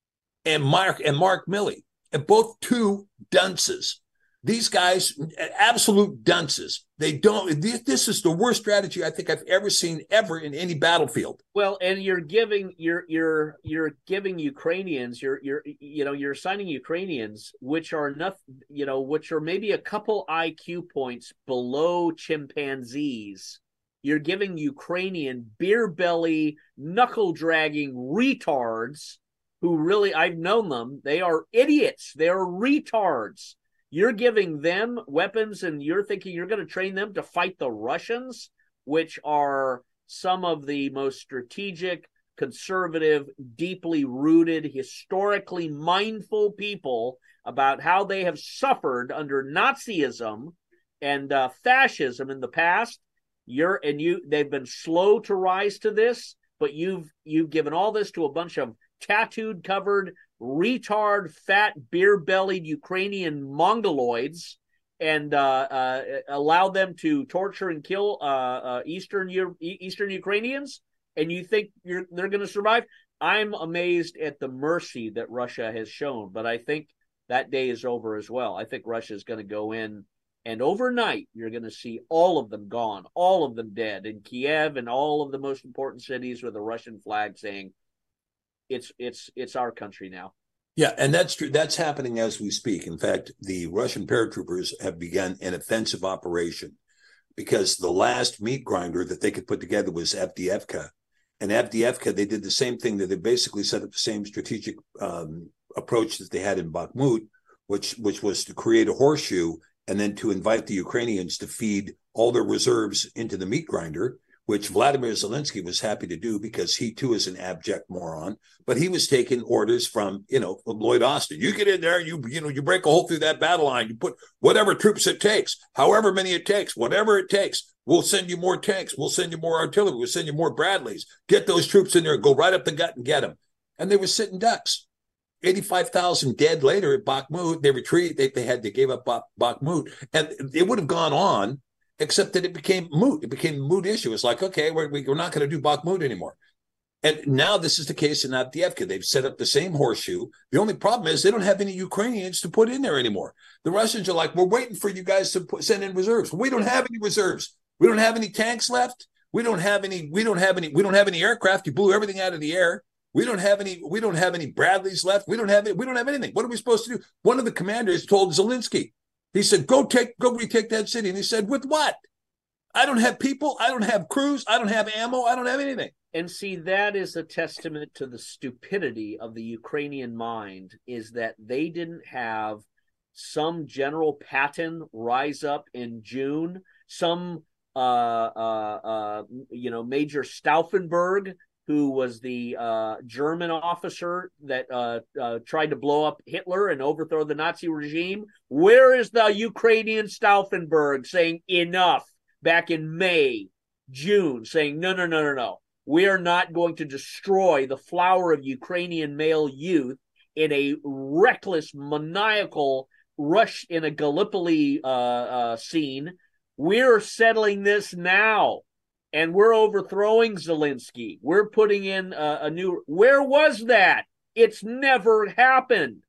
and Mark and Mark Milley, and both two dunces. These guys, absolute dunces. They don't. This is the worst strategy I think I've ever seen ever in any battlefield. Well, and you're giving you're you're you're giving Ukrainians, you're you're you know you're assigning Ukrainians, which are enough, you know, which are maybe a couple I Q points below chimpanzees. You're giving Ukrainian beer belly, knuckle dragging retards who really, I've known them. They are idiots. They are retards. You're giving them weapons and you're thinking you're going to train them to fight the Russians, which are some of the most strategic, conservative, deeply rooted, historically mindful people about how they have suffered under Nazism and uh, fascism in the past. You're and you they've been slow to rise to this, but you've you've given all this to a bunch of tattooed, covered, retard, fat, beer-bellied Ukrainian mongoloids, and uh, uh, allow them to torture and kill uh, uh, Eastern Eastern Ukrainians, and you think you're, they're going to survive? I'm amazed at the mercy that Russia has shown, but I think that day is over as well. I think Russia is going to go in, and overnight you're going to see all of them gone, all of them dead in Kiev and all of the most important cities with a Russian flag saying, It's it's it's our country now. Yeah, and that's true. That's happening as we speak. In fact, the Russian paratroopers have begun an offensive operation because the last meat grinder that they could put together was Avdiivka. And Avdiivka, they did the same thing, that they basically set up the same strategic um, approach that they had in Bakhmut, which which was to create a horseshoe and then to invite the Ukrainians to feed all their reserves into the meat grinder, which Vladimir Zelensky was happy to do because he too is an abject moron. But he was taking orders from, you know, from Lloyd Austin. You get in there, you you know, you break a hole through that battle line, you put whatever troops it takes, however many it takes, whatever it takes. We'll send you more tanks. We'll send you more artillery. We'll send you more Bradleys. Get those troops in there, go right up the gut and get them. And they were sitting ducks. eighty-five thousand dead later at Bakhmut. They retreated. They, they had they gave up Bakhmut, and it would have gone on, except that it became moot. It became a moot issue. It's like, okay, we're, we're not going to do Bakhmut anymore. And now this is the case in Avdiivka. They've set up the same horseshoe. The only problem is they don't have any Ukrainians to put in there anymore. The Russians are like, we're waiting for you guys to put, send in reserves. We don't have any reserves. We don't have any tanks left. We don't have any. We don't have any. We don't have any aircraft. You blew everything out of the air. We don't have any. We don't have any Bradleys left. We don't have. Any, we don't have anything. What are we supposed to do? One of the commanders told Zelensky. He said, "Go take. Go retake that city." And he said, "With what? I don't have people. I don't have crews. I don't have ammo. I don't have anything." And see, that is a testament to the stupidity of the Ukrainian mind, is that they didn't have some General Patton rise up in June, some, uh, uh, uh, you know, Major Stauffenberg, who was the uh, German officer that uh, uh, tried to blow up Hitler and overthrow the Nazi regime. Where is the Ukrainian Stauffenberg saying enough back in May, June, saying, no, no, no, no, no. We are not going to destroy the flower of Ukrainian male youth in a reckless, maniacal rush in a Gallipoli uh, uh, scene. We're settling this now, and we're overthrowing Zelensky. We're putting in a, a new... Where was that? It's never happened.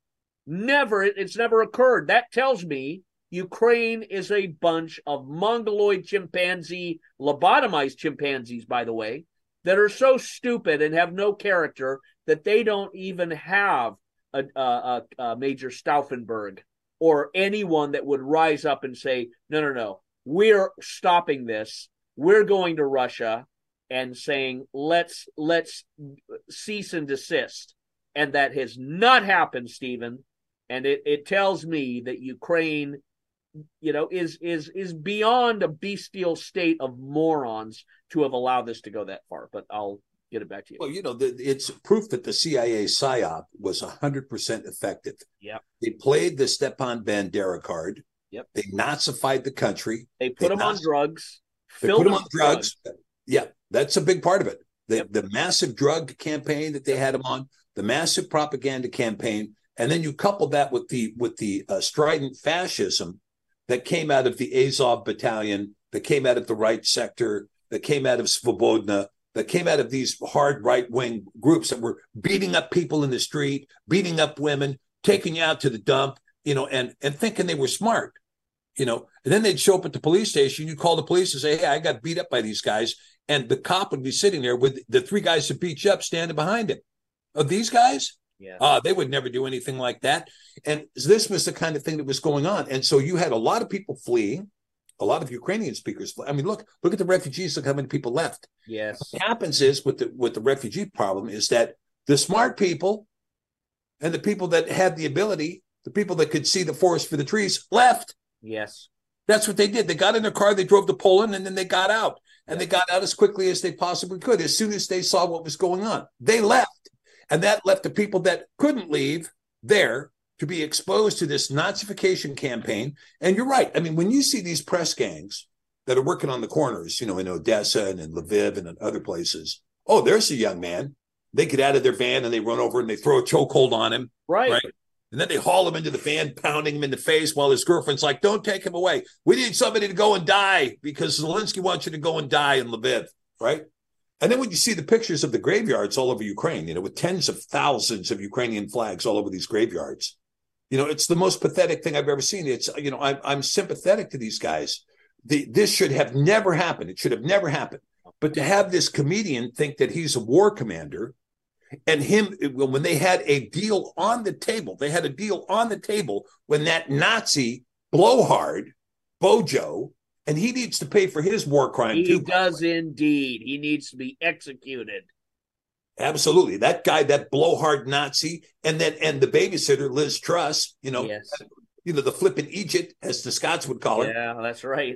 Never, it, it's never occurred. That tells me Ukraine is a bunch of mongoloid chimpanzee, lobotomized chimpanzees, by the way, that are so stupid and have no character that they don't even have a, a, a Major Stauffenberg or anyone that would rise up and say, no, no, no, we're stopping this. We're going to Russia and saying, let's let's cease and desist. And that has not happened, Stephen. And it, it tells me that Ukraine, you know, is is is beyond a bestial state of morons to have allowed this to go that far. But I'll get it back to you. Well, you know, the, it's proof that the C I A PSYOP was one hundred percent effective. Yeah. They played the Stepan Bandera card. Yep. They Nazified the country. They put they them on drugs. They put them on drugs. drugs. Yeah, that's a big part of it. The, yep. the massive drug campaign that they had them on, the massive propaganda campaign, and then you couple that with the with the uh, strident fascism that came out of the Azov battalion, that came out of the right sector, that came out of Svobodna, that came out of these hard right-wing groups that were beating up people in the street, beating up women, taking you out to the dump, you know, and and thinking they were smart, you know. And then they'd show up at the police station. You'd call the police and say, hey, I got beat up by these guys. And the cop would be sitting there with the three guys that beat you up standing behind him. Oh, these guys? Yeah. Uh, they would never do anything like that. And this was the kind of thing that was going on. And so you had a lot of people fleeing, a lot of Ukrainian speakers. I mean, look, look at the refugees. Look how many people left. Yes. What happens is with the with the refugee problem is that the smart people and the people that had the ability, the people that could see the forest for the trees, left. Yes. That's what they did. They got in their car, they drove to Poland, and then they got out. And yeah. they got out as quickly as they possibly could. As soon as they saw what was going on, they left. And that left the people that couldn't leave there to be exposed to this Nazification campaign. And you're right. I mean, when you see these press gangs that are working on the corners, you know, in Odessa and in Lviv and in other places, oh, there's a young man. They get out of their van and they run over and they throw a chokehold on him. Right. right? And then they haul him into the van, pounding him in the face while his girlfriend's like, don't take him away. We need somebody to go and die because Zelensky wants you to go and die in Lviv, right? And then when you see the pictures of the graveyards all over Ukraine, you know, with tens of thousands of Ukrainian flags all over these graveyards, you know, it's the most pathetic thing I've ever seen. It's, you know, I'm, I'm sympathetic to these guys. The, this should have never happened. It should have never happened. But to have this comedian think that he's a war commander, and him, when they had a deal on the table, they had a deal on the table when that Nazi blowhard, Bojo, and he needs to pay for his war crime he too. He does indeed. He needs to be executed. Absolutely. That guy, that blowhard Nazi, and then and the babysitter, Liz Truss, you know, yes. you know, the flippin' Egypt, as the Scots would call it. Yeah, that's right.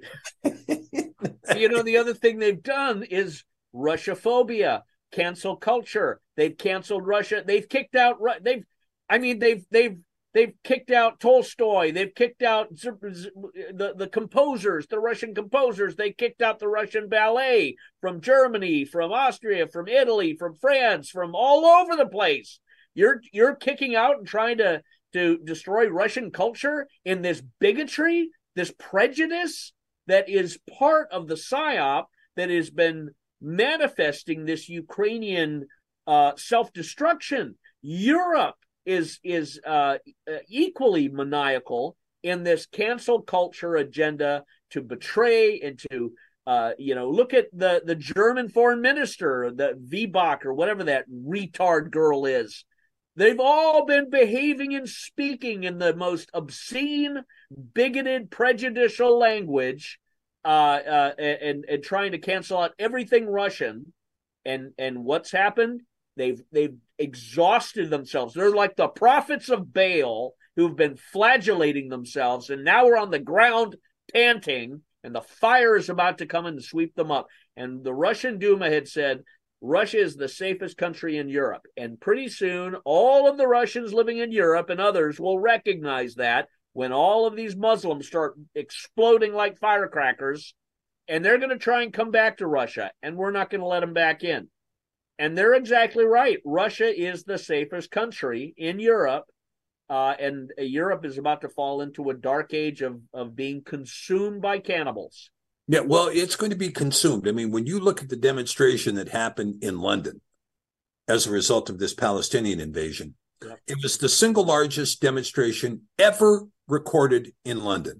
You know, the other thing they've done is Russophobia, cancel culture. They've canceled Russia. They've kicked out. They've, I mean, they've they've they've kicked out Tolstoy. They've kicked out the the composers, the Russian composers. They kicked out the Russian ballet from Germany, from Austria, from Italy, from France, from all over the place. You're you're kicking out and trying to to destroy Russian culture in this bigotry, this prejudice that is part of the PSYOP that has been manifesting this Ukrainian uh, self-destruction. Europe is is uh, equally maniacal in this cancel culture agenda to betray and to uh, you know, look at the the German foreign minister, the Wiebach or whatever that retard girl is. They've all been behaving and speaking in the most obscene, bigoted, prejudicial language, uh, uh, and and trying to cancel out everything Russian. And and what's happened? They've they've exhausted themselves. They're like the prophets of Baal who've been flagellating themselves, and now we're on the ground panting, and the fire is about to come and sweep them up. And the Russian Duma had said, Russia is the safest country in Europe. And pretty soon, all of the Russians living in Europe and others will recognize that when all of these Muslims start exploding like firecrackers, and they're going to try and come back to Russia, and we're not going to let them back in. And they're exactly right. Russia is the safest country in Europe, uh, and Europe is about to fall into a dark age of, of being consumed by cannibals. Yeah, well, it's going to be consumed. I mean, when you look at the demonstration that happened in London as a result of this Palestinian invasion, Yep. It was the single largest demonstration ever recorded in London.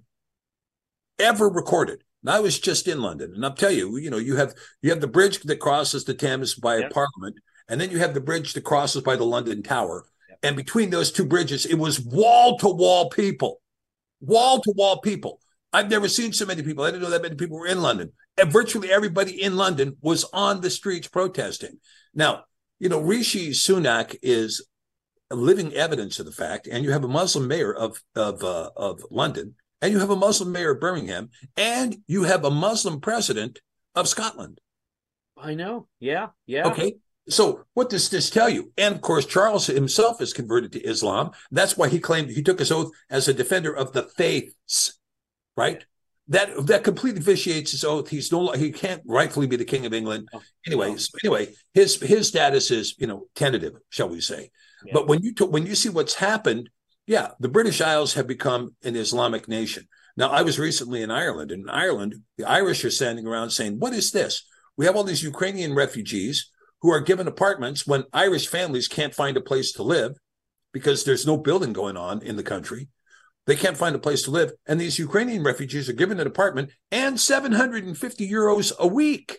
Ever recorded. And I was just in London, and I'll tell you, you know, you have you have the bridge that crosses the Thames by Yep. Parliament, and then you have the bridge that crosses by the London Tower. Yep. And between those two bridges, it was wall to wall people, wall to wall people. I've never seen so many people. I didn't know that many people were in London. And virtually everybody in London was on the streets protesting. Now, you know, Rishi Sunak is living evidence of the fact, and you have a Muslim mayor of of uh, of London, and you have a Muslim mayor of Birmingham, and you have a Muslim president of Scotland. I know. Yeah. Yeah. Okay. So what does this tell you? And of course, Charles himself is converted to Islam. That's why he claimed he took his oath as a defender of the faiths, right? That that completely vitiates his oath. He's no he can't rightfully be the king of England. Oh, Anyway, no. so anyway, his his status is, you know, tentative, shall we say? Yeah. But when you t- when you see what's happened, yeah, the British Isles have become an Islamic nation. Now, I was recently in Ireland, and in Ireland, the Irish are standing around saying, "What is this? We have all these Ukrainian refugees who are given apartments when Irish families can't find a place to live because there's no building going on in the country. They can't find a place to live. And these Ukrainian refugees are given an apartment and seven hundred fifty euros a week,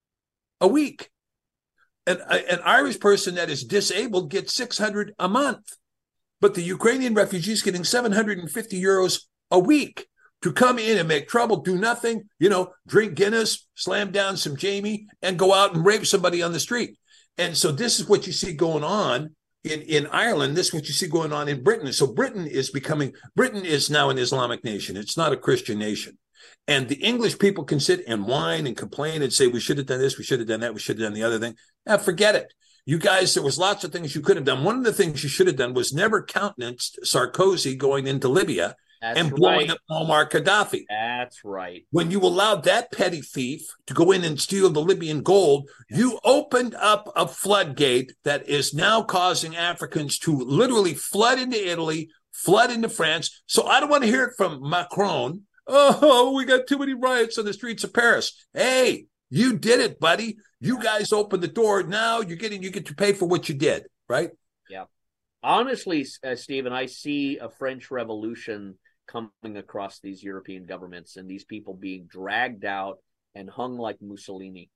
a week. An, an Irish person that is disabled gets six hundred a month, but the Ukrainian refugees getting seven hundred fifty euros a week to come in and make trouble, do nothing, you know, drink Guinness, slam down some Jamie, and go out and rape somebody on the street. And so this is what you see going on in, in Ireland. This is what you see going on in Britain. So Britain is becoming, Britain is now an Islamic nation. It's not a Christian nation. And the English people can sit and whine and complain and say, we should have done this, we should have done that, we should have done the other thing. Now, forget it. You guys, there was lots of things you could have done. One of the things you should have done was never countenanced Sarkozy going into Libya That's and blowing right. up Muammar Gaddafi. That's right. When you allowed that petty thief to go in and steal the Libyan gold, you opened up a floodgate that is now causing Africans to literally flood into Italy, flood into France. So I don't want to hear it from Macron. Oh, we got too many riots on the streets of Paris. Hey, you did it, buddy. You guys opened the door. Now you're getting, you get to pay for what you did, right? Yeah. Honestly, uh, Stephen, I see a French Revolution coming across these European governments and these people being dragged out and hung like Mussolini.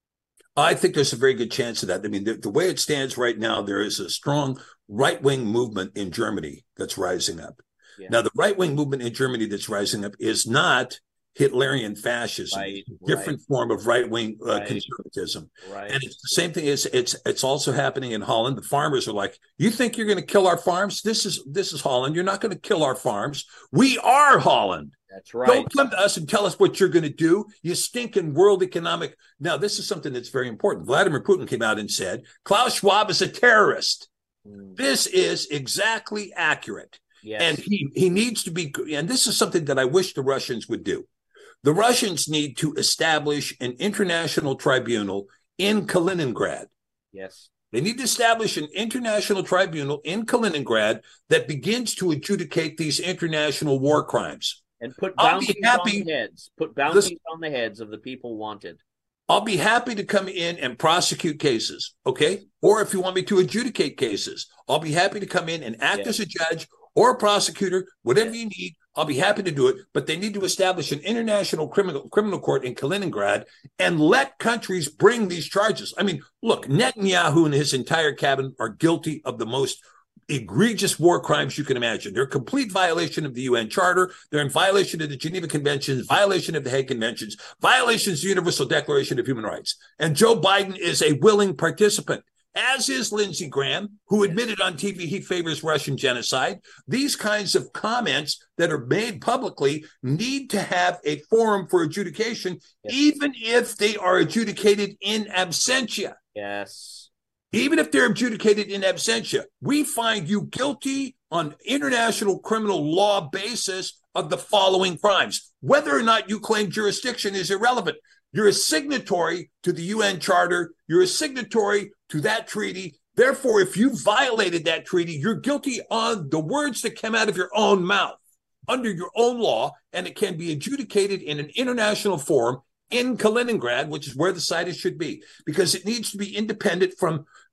I think there's a very good chance of that. I mean, the, the way it stands right now, there is a strong right-wing movement in Germany that's rising up. Yeah. Now, the right-wing movement in Germany that's rising up is not Hitlerian fascism, right, different right. form of right-wing uh, right. conservatism. Right. And it's the same thing. It's, it's, it's also happening in Holland. The farmers are like, you think you're going to kill our farms? This is, this is Holland. You're not going to kill our farms. We are Holland. That's right. Don't come to us and tell us what you're going to do. You stinking world economic. Now, this is something that's very important. Vladimir Putin came out and said, Klaus Schwab is a terrorist. Mm. This is exactly accurate. Yes. And he, he needs to be, and this is something that I wish the Russians would do. The Russians need to establish an international tribunal in Kaliningrad. Yes. They need to establish an international tribunal in Kaliningrad that begins to adjudicate these international war crimes. And put I'll bounties be happy, on the heads. Put bounties listen, on the heads of the people wanted. I'll be happy to come in and prosecute cases, okay? Or if you want me to adjudicate cases, I'll be happy to come in and act yes. as a judge or a prosecutor, whatever you need. I'll be happy to do it, but they need to establish an international criminal criminal court in Kaliningrad and let countries bring these charges. I mean, look, Netanyahu and his entire cabinet are guilty of the most egregious war crimes you can imagine. They're a complete violation of the U N Charter. They're in violation of the Geneva Conventions, violation of the Hague Conventions, violations of the Universal Declaration of Human Rights. And Joe Biden is a willing participant, as is Lindsey Graham, who admitted on T V he favors Russian genocide. These kinds of comments that are made publicly need to have a forum for adjudication, yes. even if they are adjudicated in absentia. Yes. Even if they're adjudicated in absentia, we find you guilty on international criminal law basis of the following crimes. Whether or not you claim jurisdiction is irrelevant. You're a signatory to the U N Charter. You're a signatory to that treaty. Therefore, if you violated that treaty, you're guilty on the words that came out of your own mouth under your own law, and it can be adjudicated in an international forum in Kaliningrad, which is where the site should be, because it needs to be independent from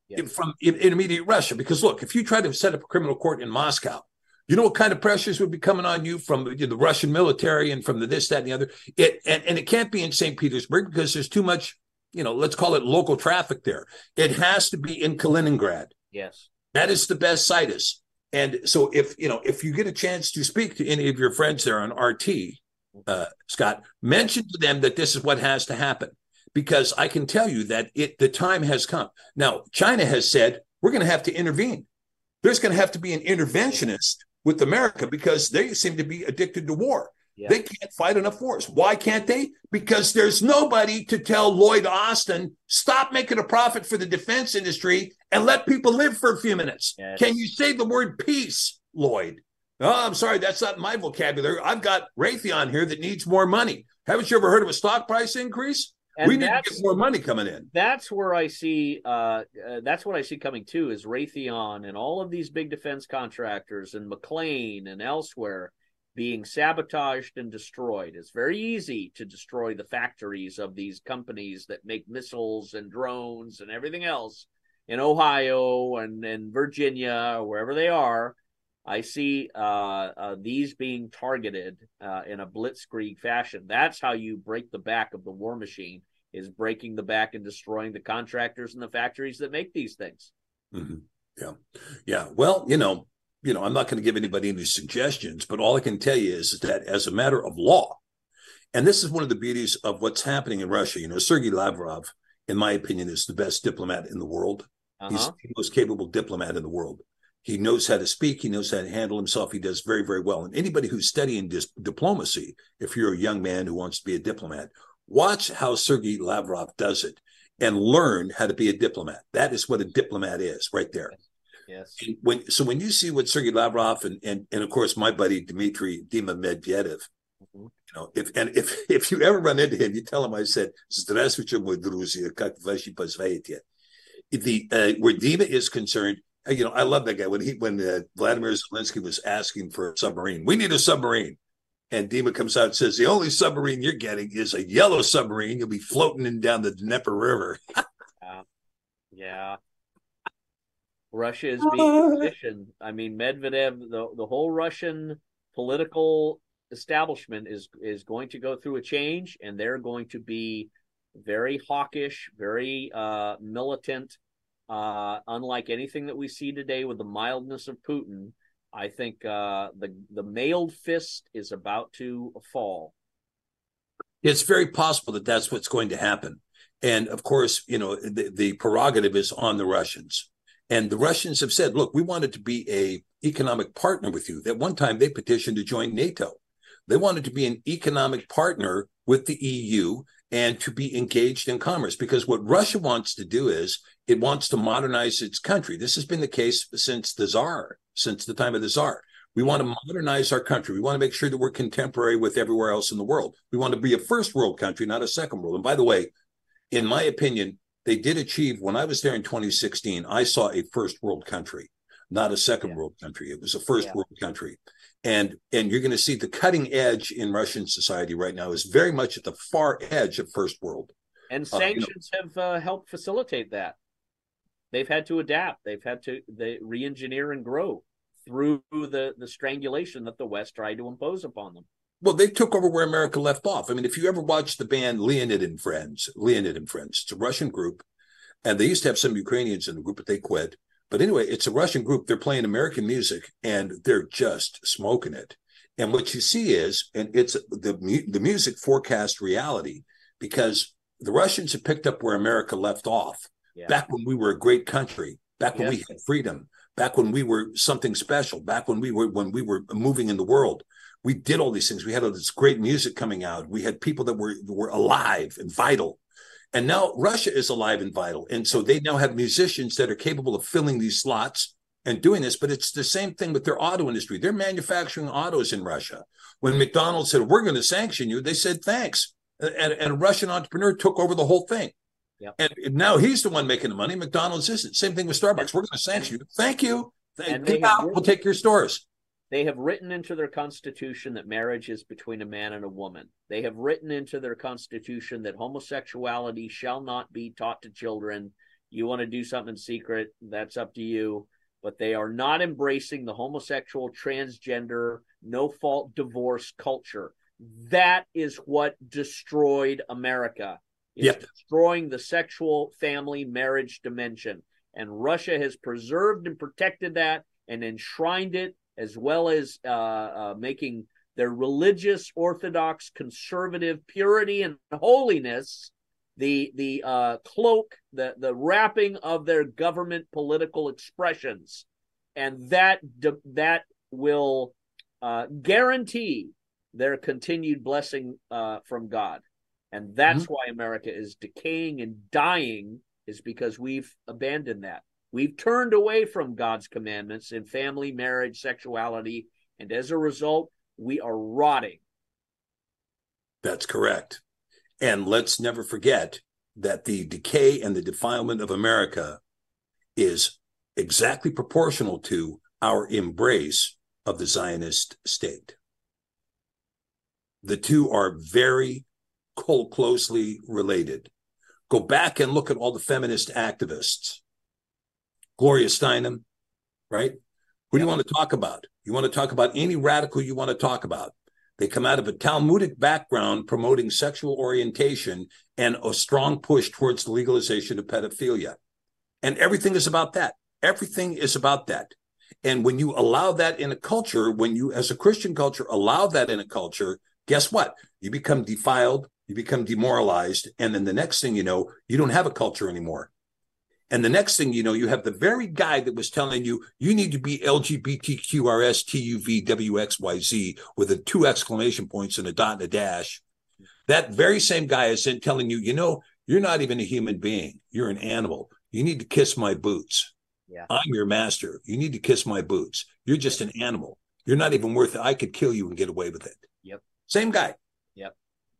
yes. from intermediate Russia. Because look, if you try to set up a criminal court in Moscow, you know what kind of pressures would be coming on you from the, the Russian military and from the this, that, and the other. It and, and it can't be in Saint Petersburg because there's too much, you know, let's call it local traffic there. It has to be in Kaliningrad. Yes. That is the best situs. And so if, you know, if you get a chance to speak to any of your friends there on R T, uh, Scott, mention to them that this is what has to happen, because I can tell you that it the time has come. Now, China has said, we're going to have to intervene. There's going to have to be an interventionist with America because they seem to be addicted to war. Yeah. They can't fight enough wars. Why can't they? Because there's nobody to tell Lloyd Austin, stop making a profit for the defense industry and let people live for a few minutes. Yes. Can you say the word peace, Lloyd? Oh, I'm sorry, that's not my vocabulary. I've got Raytheon here that needs more money. Haven't you ever heard of a stock price increase? And we need to get more money coming in. That's where I see, uh, uh, that's what I see coming too, is Raytheon and all of these big defense contractors and McLean and elsewhere being sabotaged and destroyed. It's very easy to destroy the factories of these companies that make missiles and drones and everything else in Ohio and, and Virginia, or wherever they are. I see uh, uh, these being targeted uh, in a blitzkrieg fashion. That's how you break the back of the war machine, is breaking the back and destroying the contractors and the factories that make these things. Mm-hmm. Yeah. Yeah. Well, you know, you know, I'm not going to give anybody any suggestions, but all I can tell you is that as a matter of law, and this is one of the beauties of what's happening in Russia, you know, Sergei Lavrov, in my opinion, is the best diplomat in the world. Uh-huh. He's the most capable diplomat in the world. He knows how to speak. He knows how to handle himself. He does very, very well. And anybody who's studying dis- diplomacy, if you're a young man who wants to be a diplomat, watch how Sergei Lavrov does it and learn how to be a diplomat. That is what a diplomat is right there. Yes. And when, so when you see what Sergei Lavrov and, and, and of course, my buddy, Dmitry Dima Medvedev, mm-hmm. you know, if, and if, if you ever run into him, you tell him, I said, Здравствуйте, мои друзья, как ваши позволяете. The, uh, where Dima is concerned, you know, I love that guy. When he, when uh, Vladimir Zelensky was asking for a submarine, we need a submarine. And Dima comes out and says, the only submarine you're getting is a yellow submarine. You'll be floating in down the Dnieper River. yeah. yeah. Russia is being positioned. I mean, Medvedev, the, the whole Russian political establishment is, is going to go through a change, and they're going to be very hawkish, very uh, militant. Uh, unlike anything that we see today with the mildness of Putin, I think uh, the the mailed fist is about to fall. It's very possible that that's what's going to happen. And of course, you know, the, the prerogative is on the Russians. And the Russians have said, look, we wanted to be a economic partner with you. At one time, they petitioned to join NATO. They wanted to be an economic partner with the E U and to be engaged in commerce, because what Russia wants to do is it wants to modernize its country. This has been the case since the Tsar, since the time of the Tsar. We want to modernize our country. We want to make sure that we're contemporary with everywhere else in the world. We want to be a first world country, not a second world. And by the way, in my opinion, they did achieve, when I was there in twenty sixteen, I saw a first world country, not a second yeah. world country. It was a first yeah. world country. And and you're going to see the cutting edge in Russian society right now is very much at the far edge of first world. And sanctions uh, you know, have uh, helped facilitate that. They've had to adapt. They've had to they re-engineer and grow through the, the strangulation that the West tried to impose upon them. Well, they took over where America left off. I mean, if you ever watched the band Leonid and Friends, Leonid and Friends, it's a Russian group, and they used to have some Ukrainians in the group, but they quit. But anyway, it's a Russian group. They're playing American music, and they're just smoking it. And what you see is, and it's the the music forecast reality, because the Russians have picked up where America left off. Yeah. Back when we were a great country, back when yes. we had freedom, back when we were something special, back when we were when we were moving in the world. We did all these things. We had all this great music coming out. We had people that were were alive and vital. And now Russia is alive and vital. And so they now have musicians that are capable of filling these slots and doing this. But it's the same thing with their auto industry. They're manufacturing autos in Russia. When McDonald's said, we're going to sanction you, they said, thanks. And, and a Russian entrepreneur took over the whole thing. Yep. And now he's the one making the money. McDonald's isn't. Same thing with Starbucks. We're going to sanction you. Thank you. Get out. We'll take your stores. They have written into their constitution that marriage is between a man and a woman. They have written into their constitution that homosexuality shall not be taught to children You want to do something in secret, that's up to you. But they are not embracing the homosexual, transgender, no-fault divorce culture. That is what destroyed America. It's Yep. destroying the sexual family marriage dimension. And Russia has preserved and protected that and enshrined it, as well as uh, uh, making their religious, orthodox, conservative purity and holiness the the uh, cloak, the, the wrapping of their government political expressions. And that, that will uh, guarantee their continued blessing uh, from God. And that's mm-hmm. why America is decaying and dying, is because we've abandoned that. We've turned away from God's commandments in family, marriage, sexuality, and as a result, we are rotting. That's correct. And let's never forget that the decay and the defilement of America is exactly proportional to our embrace of the Zionist state. The two are very closely related. Go back and look at all the feminist activists. Gloria Steinem, right? Who do you want to talk about? You want to talk about any radical you want to talk about. They come out of a Talmudic background promoting sexual orientation and a strong push towards the legalization of pedophilia. And everything is about that. Everything is about that. And when you allow that in a culture, when you, as a Christian culture, allow that in a culture, guess what? You become defiled, you become demoralized, and then the next thing you know, you don't have a culture anymore. And the next thing you know, you have the very guy that was telling you, you need to be L G B T Q R S T U V W X Y Z with a two exclamation points and a dot and a dash. That very same guy is then telling you, you know, you're not even a human being. You're an animal. You need to kiss my boots. Yeah. I'm your master. You need to kiss my boots. You're just an animal. You're not even worth it. I could kill you and get away with it. Yep. Same guy. Yep.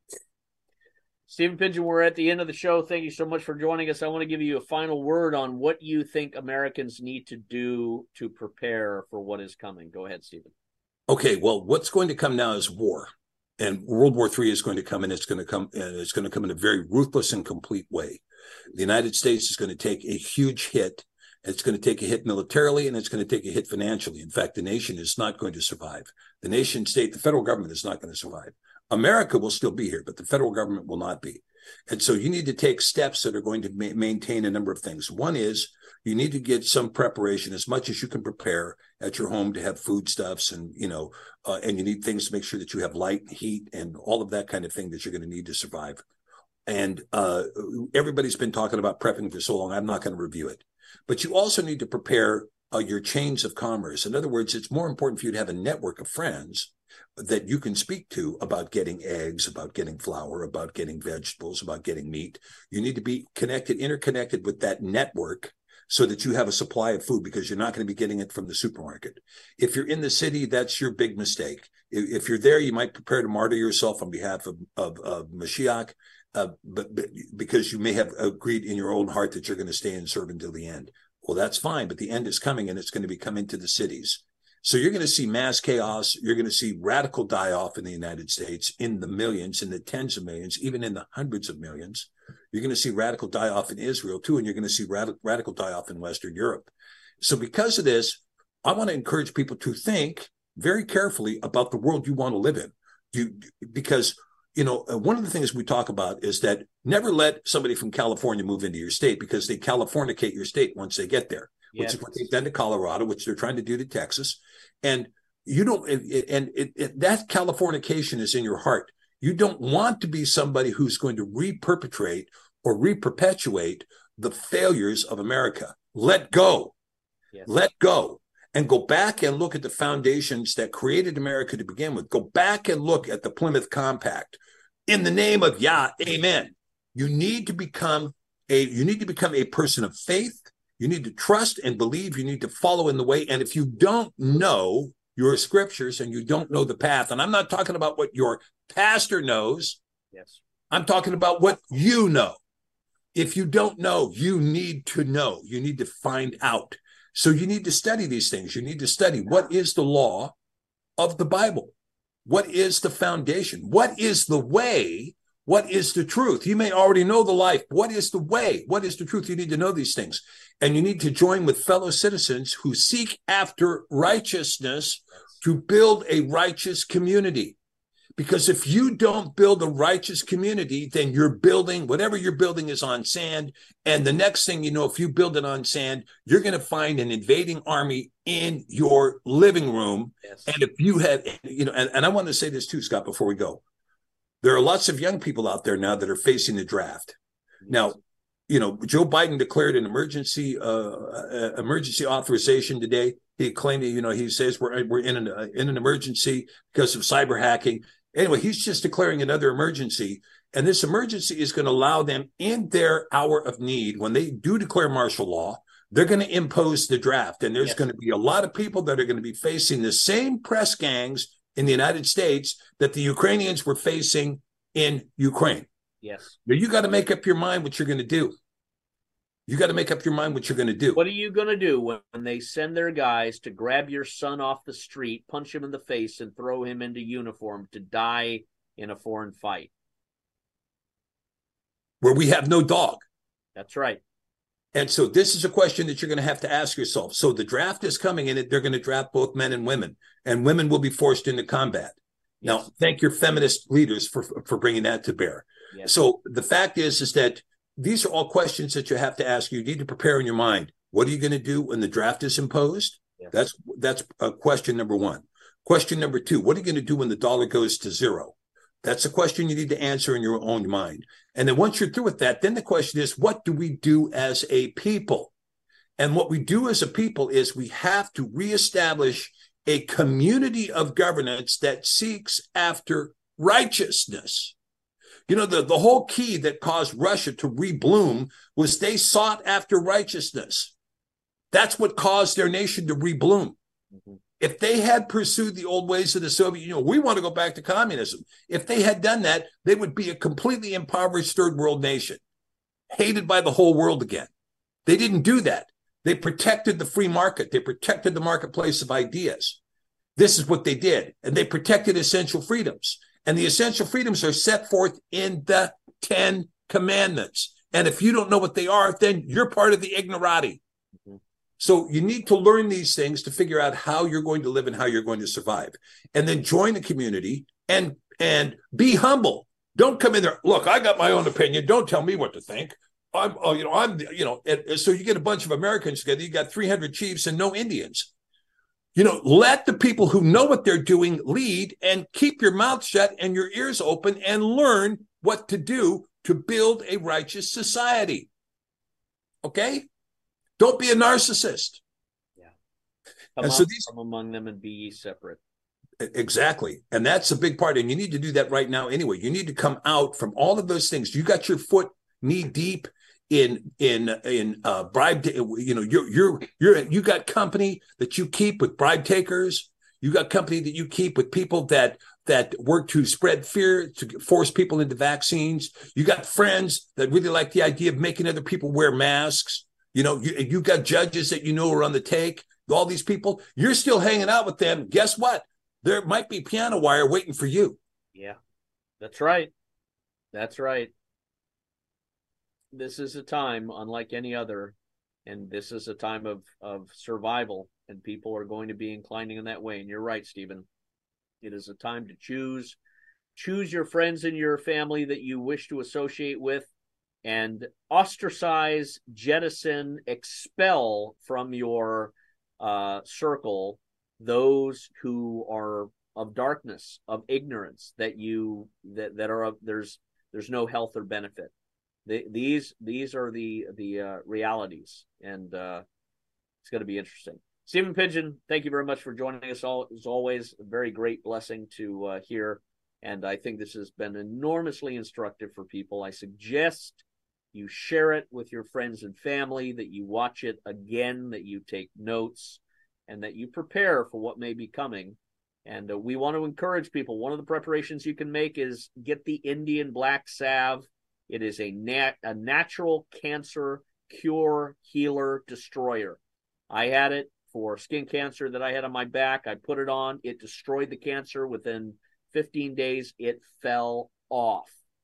Stephen Pidgeon, we're at the end of the show. Thank you so much for joining us. I want to give you a final word on what you think Americans need to do to prepare for what is coming. Go ahead, Stephen. Okay, well, what's going to come now is war. And World War Three is going to come, and it's going to come, and it's going to come in a very ruthless and complete way. The United States is going to take a huge hit. It's going to take a hit militarily, and it's going to take a hit financially. In fact, the nation is not going to survive. The nation state, the federal government is not going to survive. America will still be here, but the federal government will not be. And so you need to take steps that are going to ma- maintain a number of things. One is you need to get some preparation, as much as you can prepare at your home, to have foodstuffs and, you know, uh, and you need things to make sure that you have light and heat and all of that kind of thing that you're going to need to survive. And uh, everybody's been talking about prepping for so long. I'm not going to review it. But you also need to prepare uh, your chains of commerce. In other words, it's more important for you to have a network of friends that you can speak to about getting eggs, about getting flour, about getting vegetables, about getting meat. You need to be connected, interconnected with that network so that you have a supply of food, because you're not going to be getting it from the supermarket. If you're in the city, that's your big mistake. If you're there, you might prepare to martyr yourself on behalf of, of, of Mashiach, uh, but, but because you may have agreed in your own heart that you're going to stay and serve until the end. Well, that's fine, but the end is coming, and it's going to be coming to the cities. So you're going to see mass chaos. You're going to see radical die-off in the United States in the millions, in the tens of millions, even in the hundreds of millions. You're going to see radical die-off in Israel, too, and you're going to see rad- radical die-off in Western Europe. So because of this, I want to encourage people to think very carefully about the world you want to live in. You, because, you know, one of the things we talk about is that never let somebody from California move into your state, because they Californicate your state once they get there. Which yes. is what they've done to Colorado, which they're trying to do to Texas. And you don't, and it, it, that Californication is in your heart. You don't want to be somebody who's going to re-perpetrate or re-perpetuate the failures of America. Let go. Yes. Let go. And go back and look at the foundations that created America to begin with. Go back and look at the Plymouth Compact. In the name of Yah, amen. You need to become a, you need to become a person of faith. You need to trust and believe. You need to follow in the way. And if you don't know your scriptures and you don't know the path, and I'm not talking about what your pastor knows. Yes. I'm talking about what you know. If you don't know, you need to know. You need to find out. So you need to study these things. You need to study what is the law of the Bible? What is the foundation? What is the way What is the truth? You may already know the life. What is the way? What is the truth? You need to know these things. And you need to join with fellow citizens who seek after righteousness to build a righteous community. Because if you don't build a righteous community, then you're building, whatever you're building is on sand. And the next thing you know, if you build it on sand, you're going to find an invading army in your living room. Yes. And if you have, you know, and, and I want to say this too, Scott, before we go. There are lots of young people out there now that are facing the draft. Yes. Now, you know, Joe Biden declared an emergency uh, emergency authorization today. He claimed, you know, he says we're we're in an uh, in an emergency because of cyber hacking. Anyway, he's just declaring another emergency, and this emergency is going to allow them in their hour of need, when they do declare martial law, they're going to impose the draft, and there's yes. going to be a lot of people that are going to be facing the same press gangs in the United States that the Ukrainians were facing in Ukraine. Yes. Now you got to make up your mind what you're going to do. You got to make up your mind what you're going to do. What are you going to do when they send their guys to grab your son off the street, punch him in the face, and throw him into uniform to die in a foreign fight? Where we have no dog. That's right. And so this is a question that you're going to have to ask yourself. So the draft is coming, and they're going to draft both men and women, and women will be forced into combat. Yes. Now, thank your feminist leaders for, for bringing that to bear. Yes. So the fact is, is that these are all questions that you have to ask. You need to prepare in your mind. What are you going to do when the draft is imposed? Yes. That's that's uh, question number one. Question number two, what are you going to do when the dollar goes to zero? That's a question you need to answer in your own mind. And then once you're through with that, then the question is, what do we do as a people? And what we do as a people is we have to reestablish a community of governance that seeks after righteousness. You know, the, the whole key that caused Russia to rebloom was they sought after righteousness. That's what caused their nation to rebloom. Mm-hmm. If they had pursued the old ways of the Soviet Union, we want to go back to communism. If they had done that, they would be a completely impoverished third world nation, hated by the whole world again. They didn't do that. They protected the free market. They protected the marketplace of ideas. This is what they did. And they protected essential freedoms. And the essential freedoms are set forth in the Ten Commandments. And if you don't know what they are, then you're part of the ignorati. Mm-hmm. So you need to learn these things to figure out how you're going to live and how you're going to survive. And then join the community and, and be humble. Don't come in there. Look, I got my own opinion. Don't tell me what to think. I'm, oh, you know, I'm, you know, and so you get a bunch of Americans together. You got three hundred chiefs and no Indians. You know, let the people who know what they're doing lead, and keep your mouth shut and your ears open and learn what to do to build a righteous society. Okay? Don't be a narcissist. Yeah. Come and so these, from among them and be ye separate. Exactly. And that's a big part. And you need to do that right now anyway. You need to come out from all of those things. You got your foot knee deep in in in uh bribe, you know, you're you're you're you got company that you keep with bribe takers. You got company that you keep with people that that work to spread fear, to force people into vaccines. You got friends that really like the idea of making other people wear masks. You know, you you got judges that you know are on the take. All these people, you're still hanging out with them. Guess what? There might be piano wire waiting for you. Yeah, that's right. That's right. This is a time unlike any other, and this is a time of, of survival, and people are going to be inclining in that way. And you're right, Stephen. It is a time to choose. Choose your friends and your family that you wish to associate with, and ostracize, jettison, expel from your uh, circle those who are of darkness, of ignorance, that you that that are of, there's there's no health or benefit. The, these these are the the uh, realities, and uh, it's going to be interesting. Stephen Pidgeon, thank you very much for joining us. All as always, a very great blessing to uh, hear, and I think this has been enormously instructive for people. I suggest you share it with your friends and family, that you watch it again, that you take notes, and that you prepare for what may be coming. And uh, we want to encourage people. One of the preparations you can make is get the Indian black salve. It is a nat a natural cancer cure, healer, destroyer. I had it for skin cancer that I had on my back. I put it on. It destroyed the cancer. Within fifteen days, it fell off.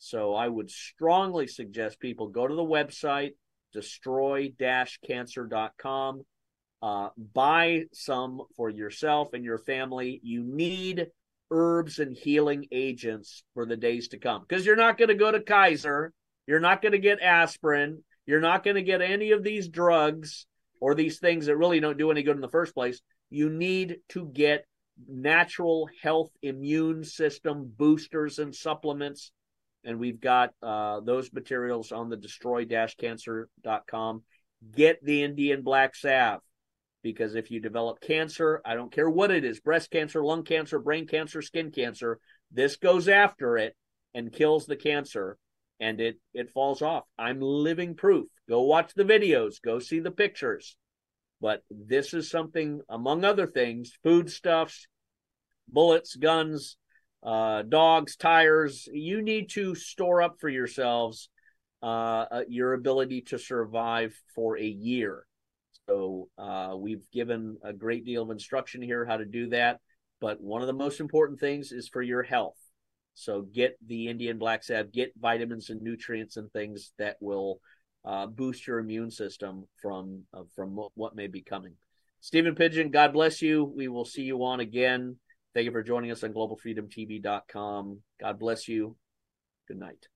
So I would strongly suggest people go to the website, destroy dash cancer dot com, uh, buy some for yourself and your family. You need herbs and healing agents for the days to come, because you're not going to go to Kaiser. You're not going to get aspirin. You're not going to get any of these drugs or these things that really don't do any good in the first place. You need to get natural health immune system boosters and supplements. And we've got uh, those materials on the destroy dash cancer dot com. Get the Indian black salve, because if you develop cancer, I don't care what it is, breast cancer, lung cancer, brain cancer, skin cancer, this goes after it and kills the cancer, and it, it falls off. I'm living proof. Go watch the videos. Go see the pictures. But this is something, among other things, foodstuffs, bullets, guns, uh, dogs, tires. You need to store up for yourselves uh, your ability to survive for a year. So uh, we've given a great deal of instruction here how to do that. But one of the most important things is for your health. So get the Indian black salve, get vitamins and nutrients and things that will uh, boost your immune system from, uh, from what, what may be coming. Stephen Pidgeon, God bless you. We will see you on again. Thank you for joining us on global freedom t v dot com. God bless you. Good night.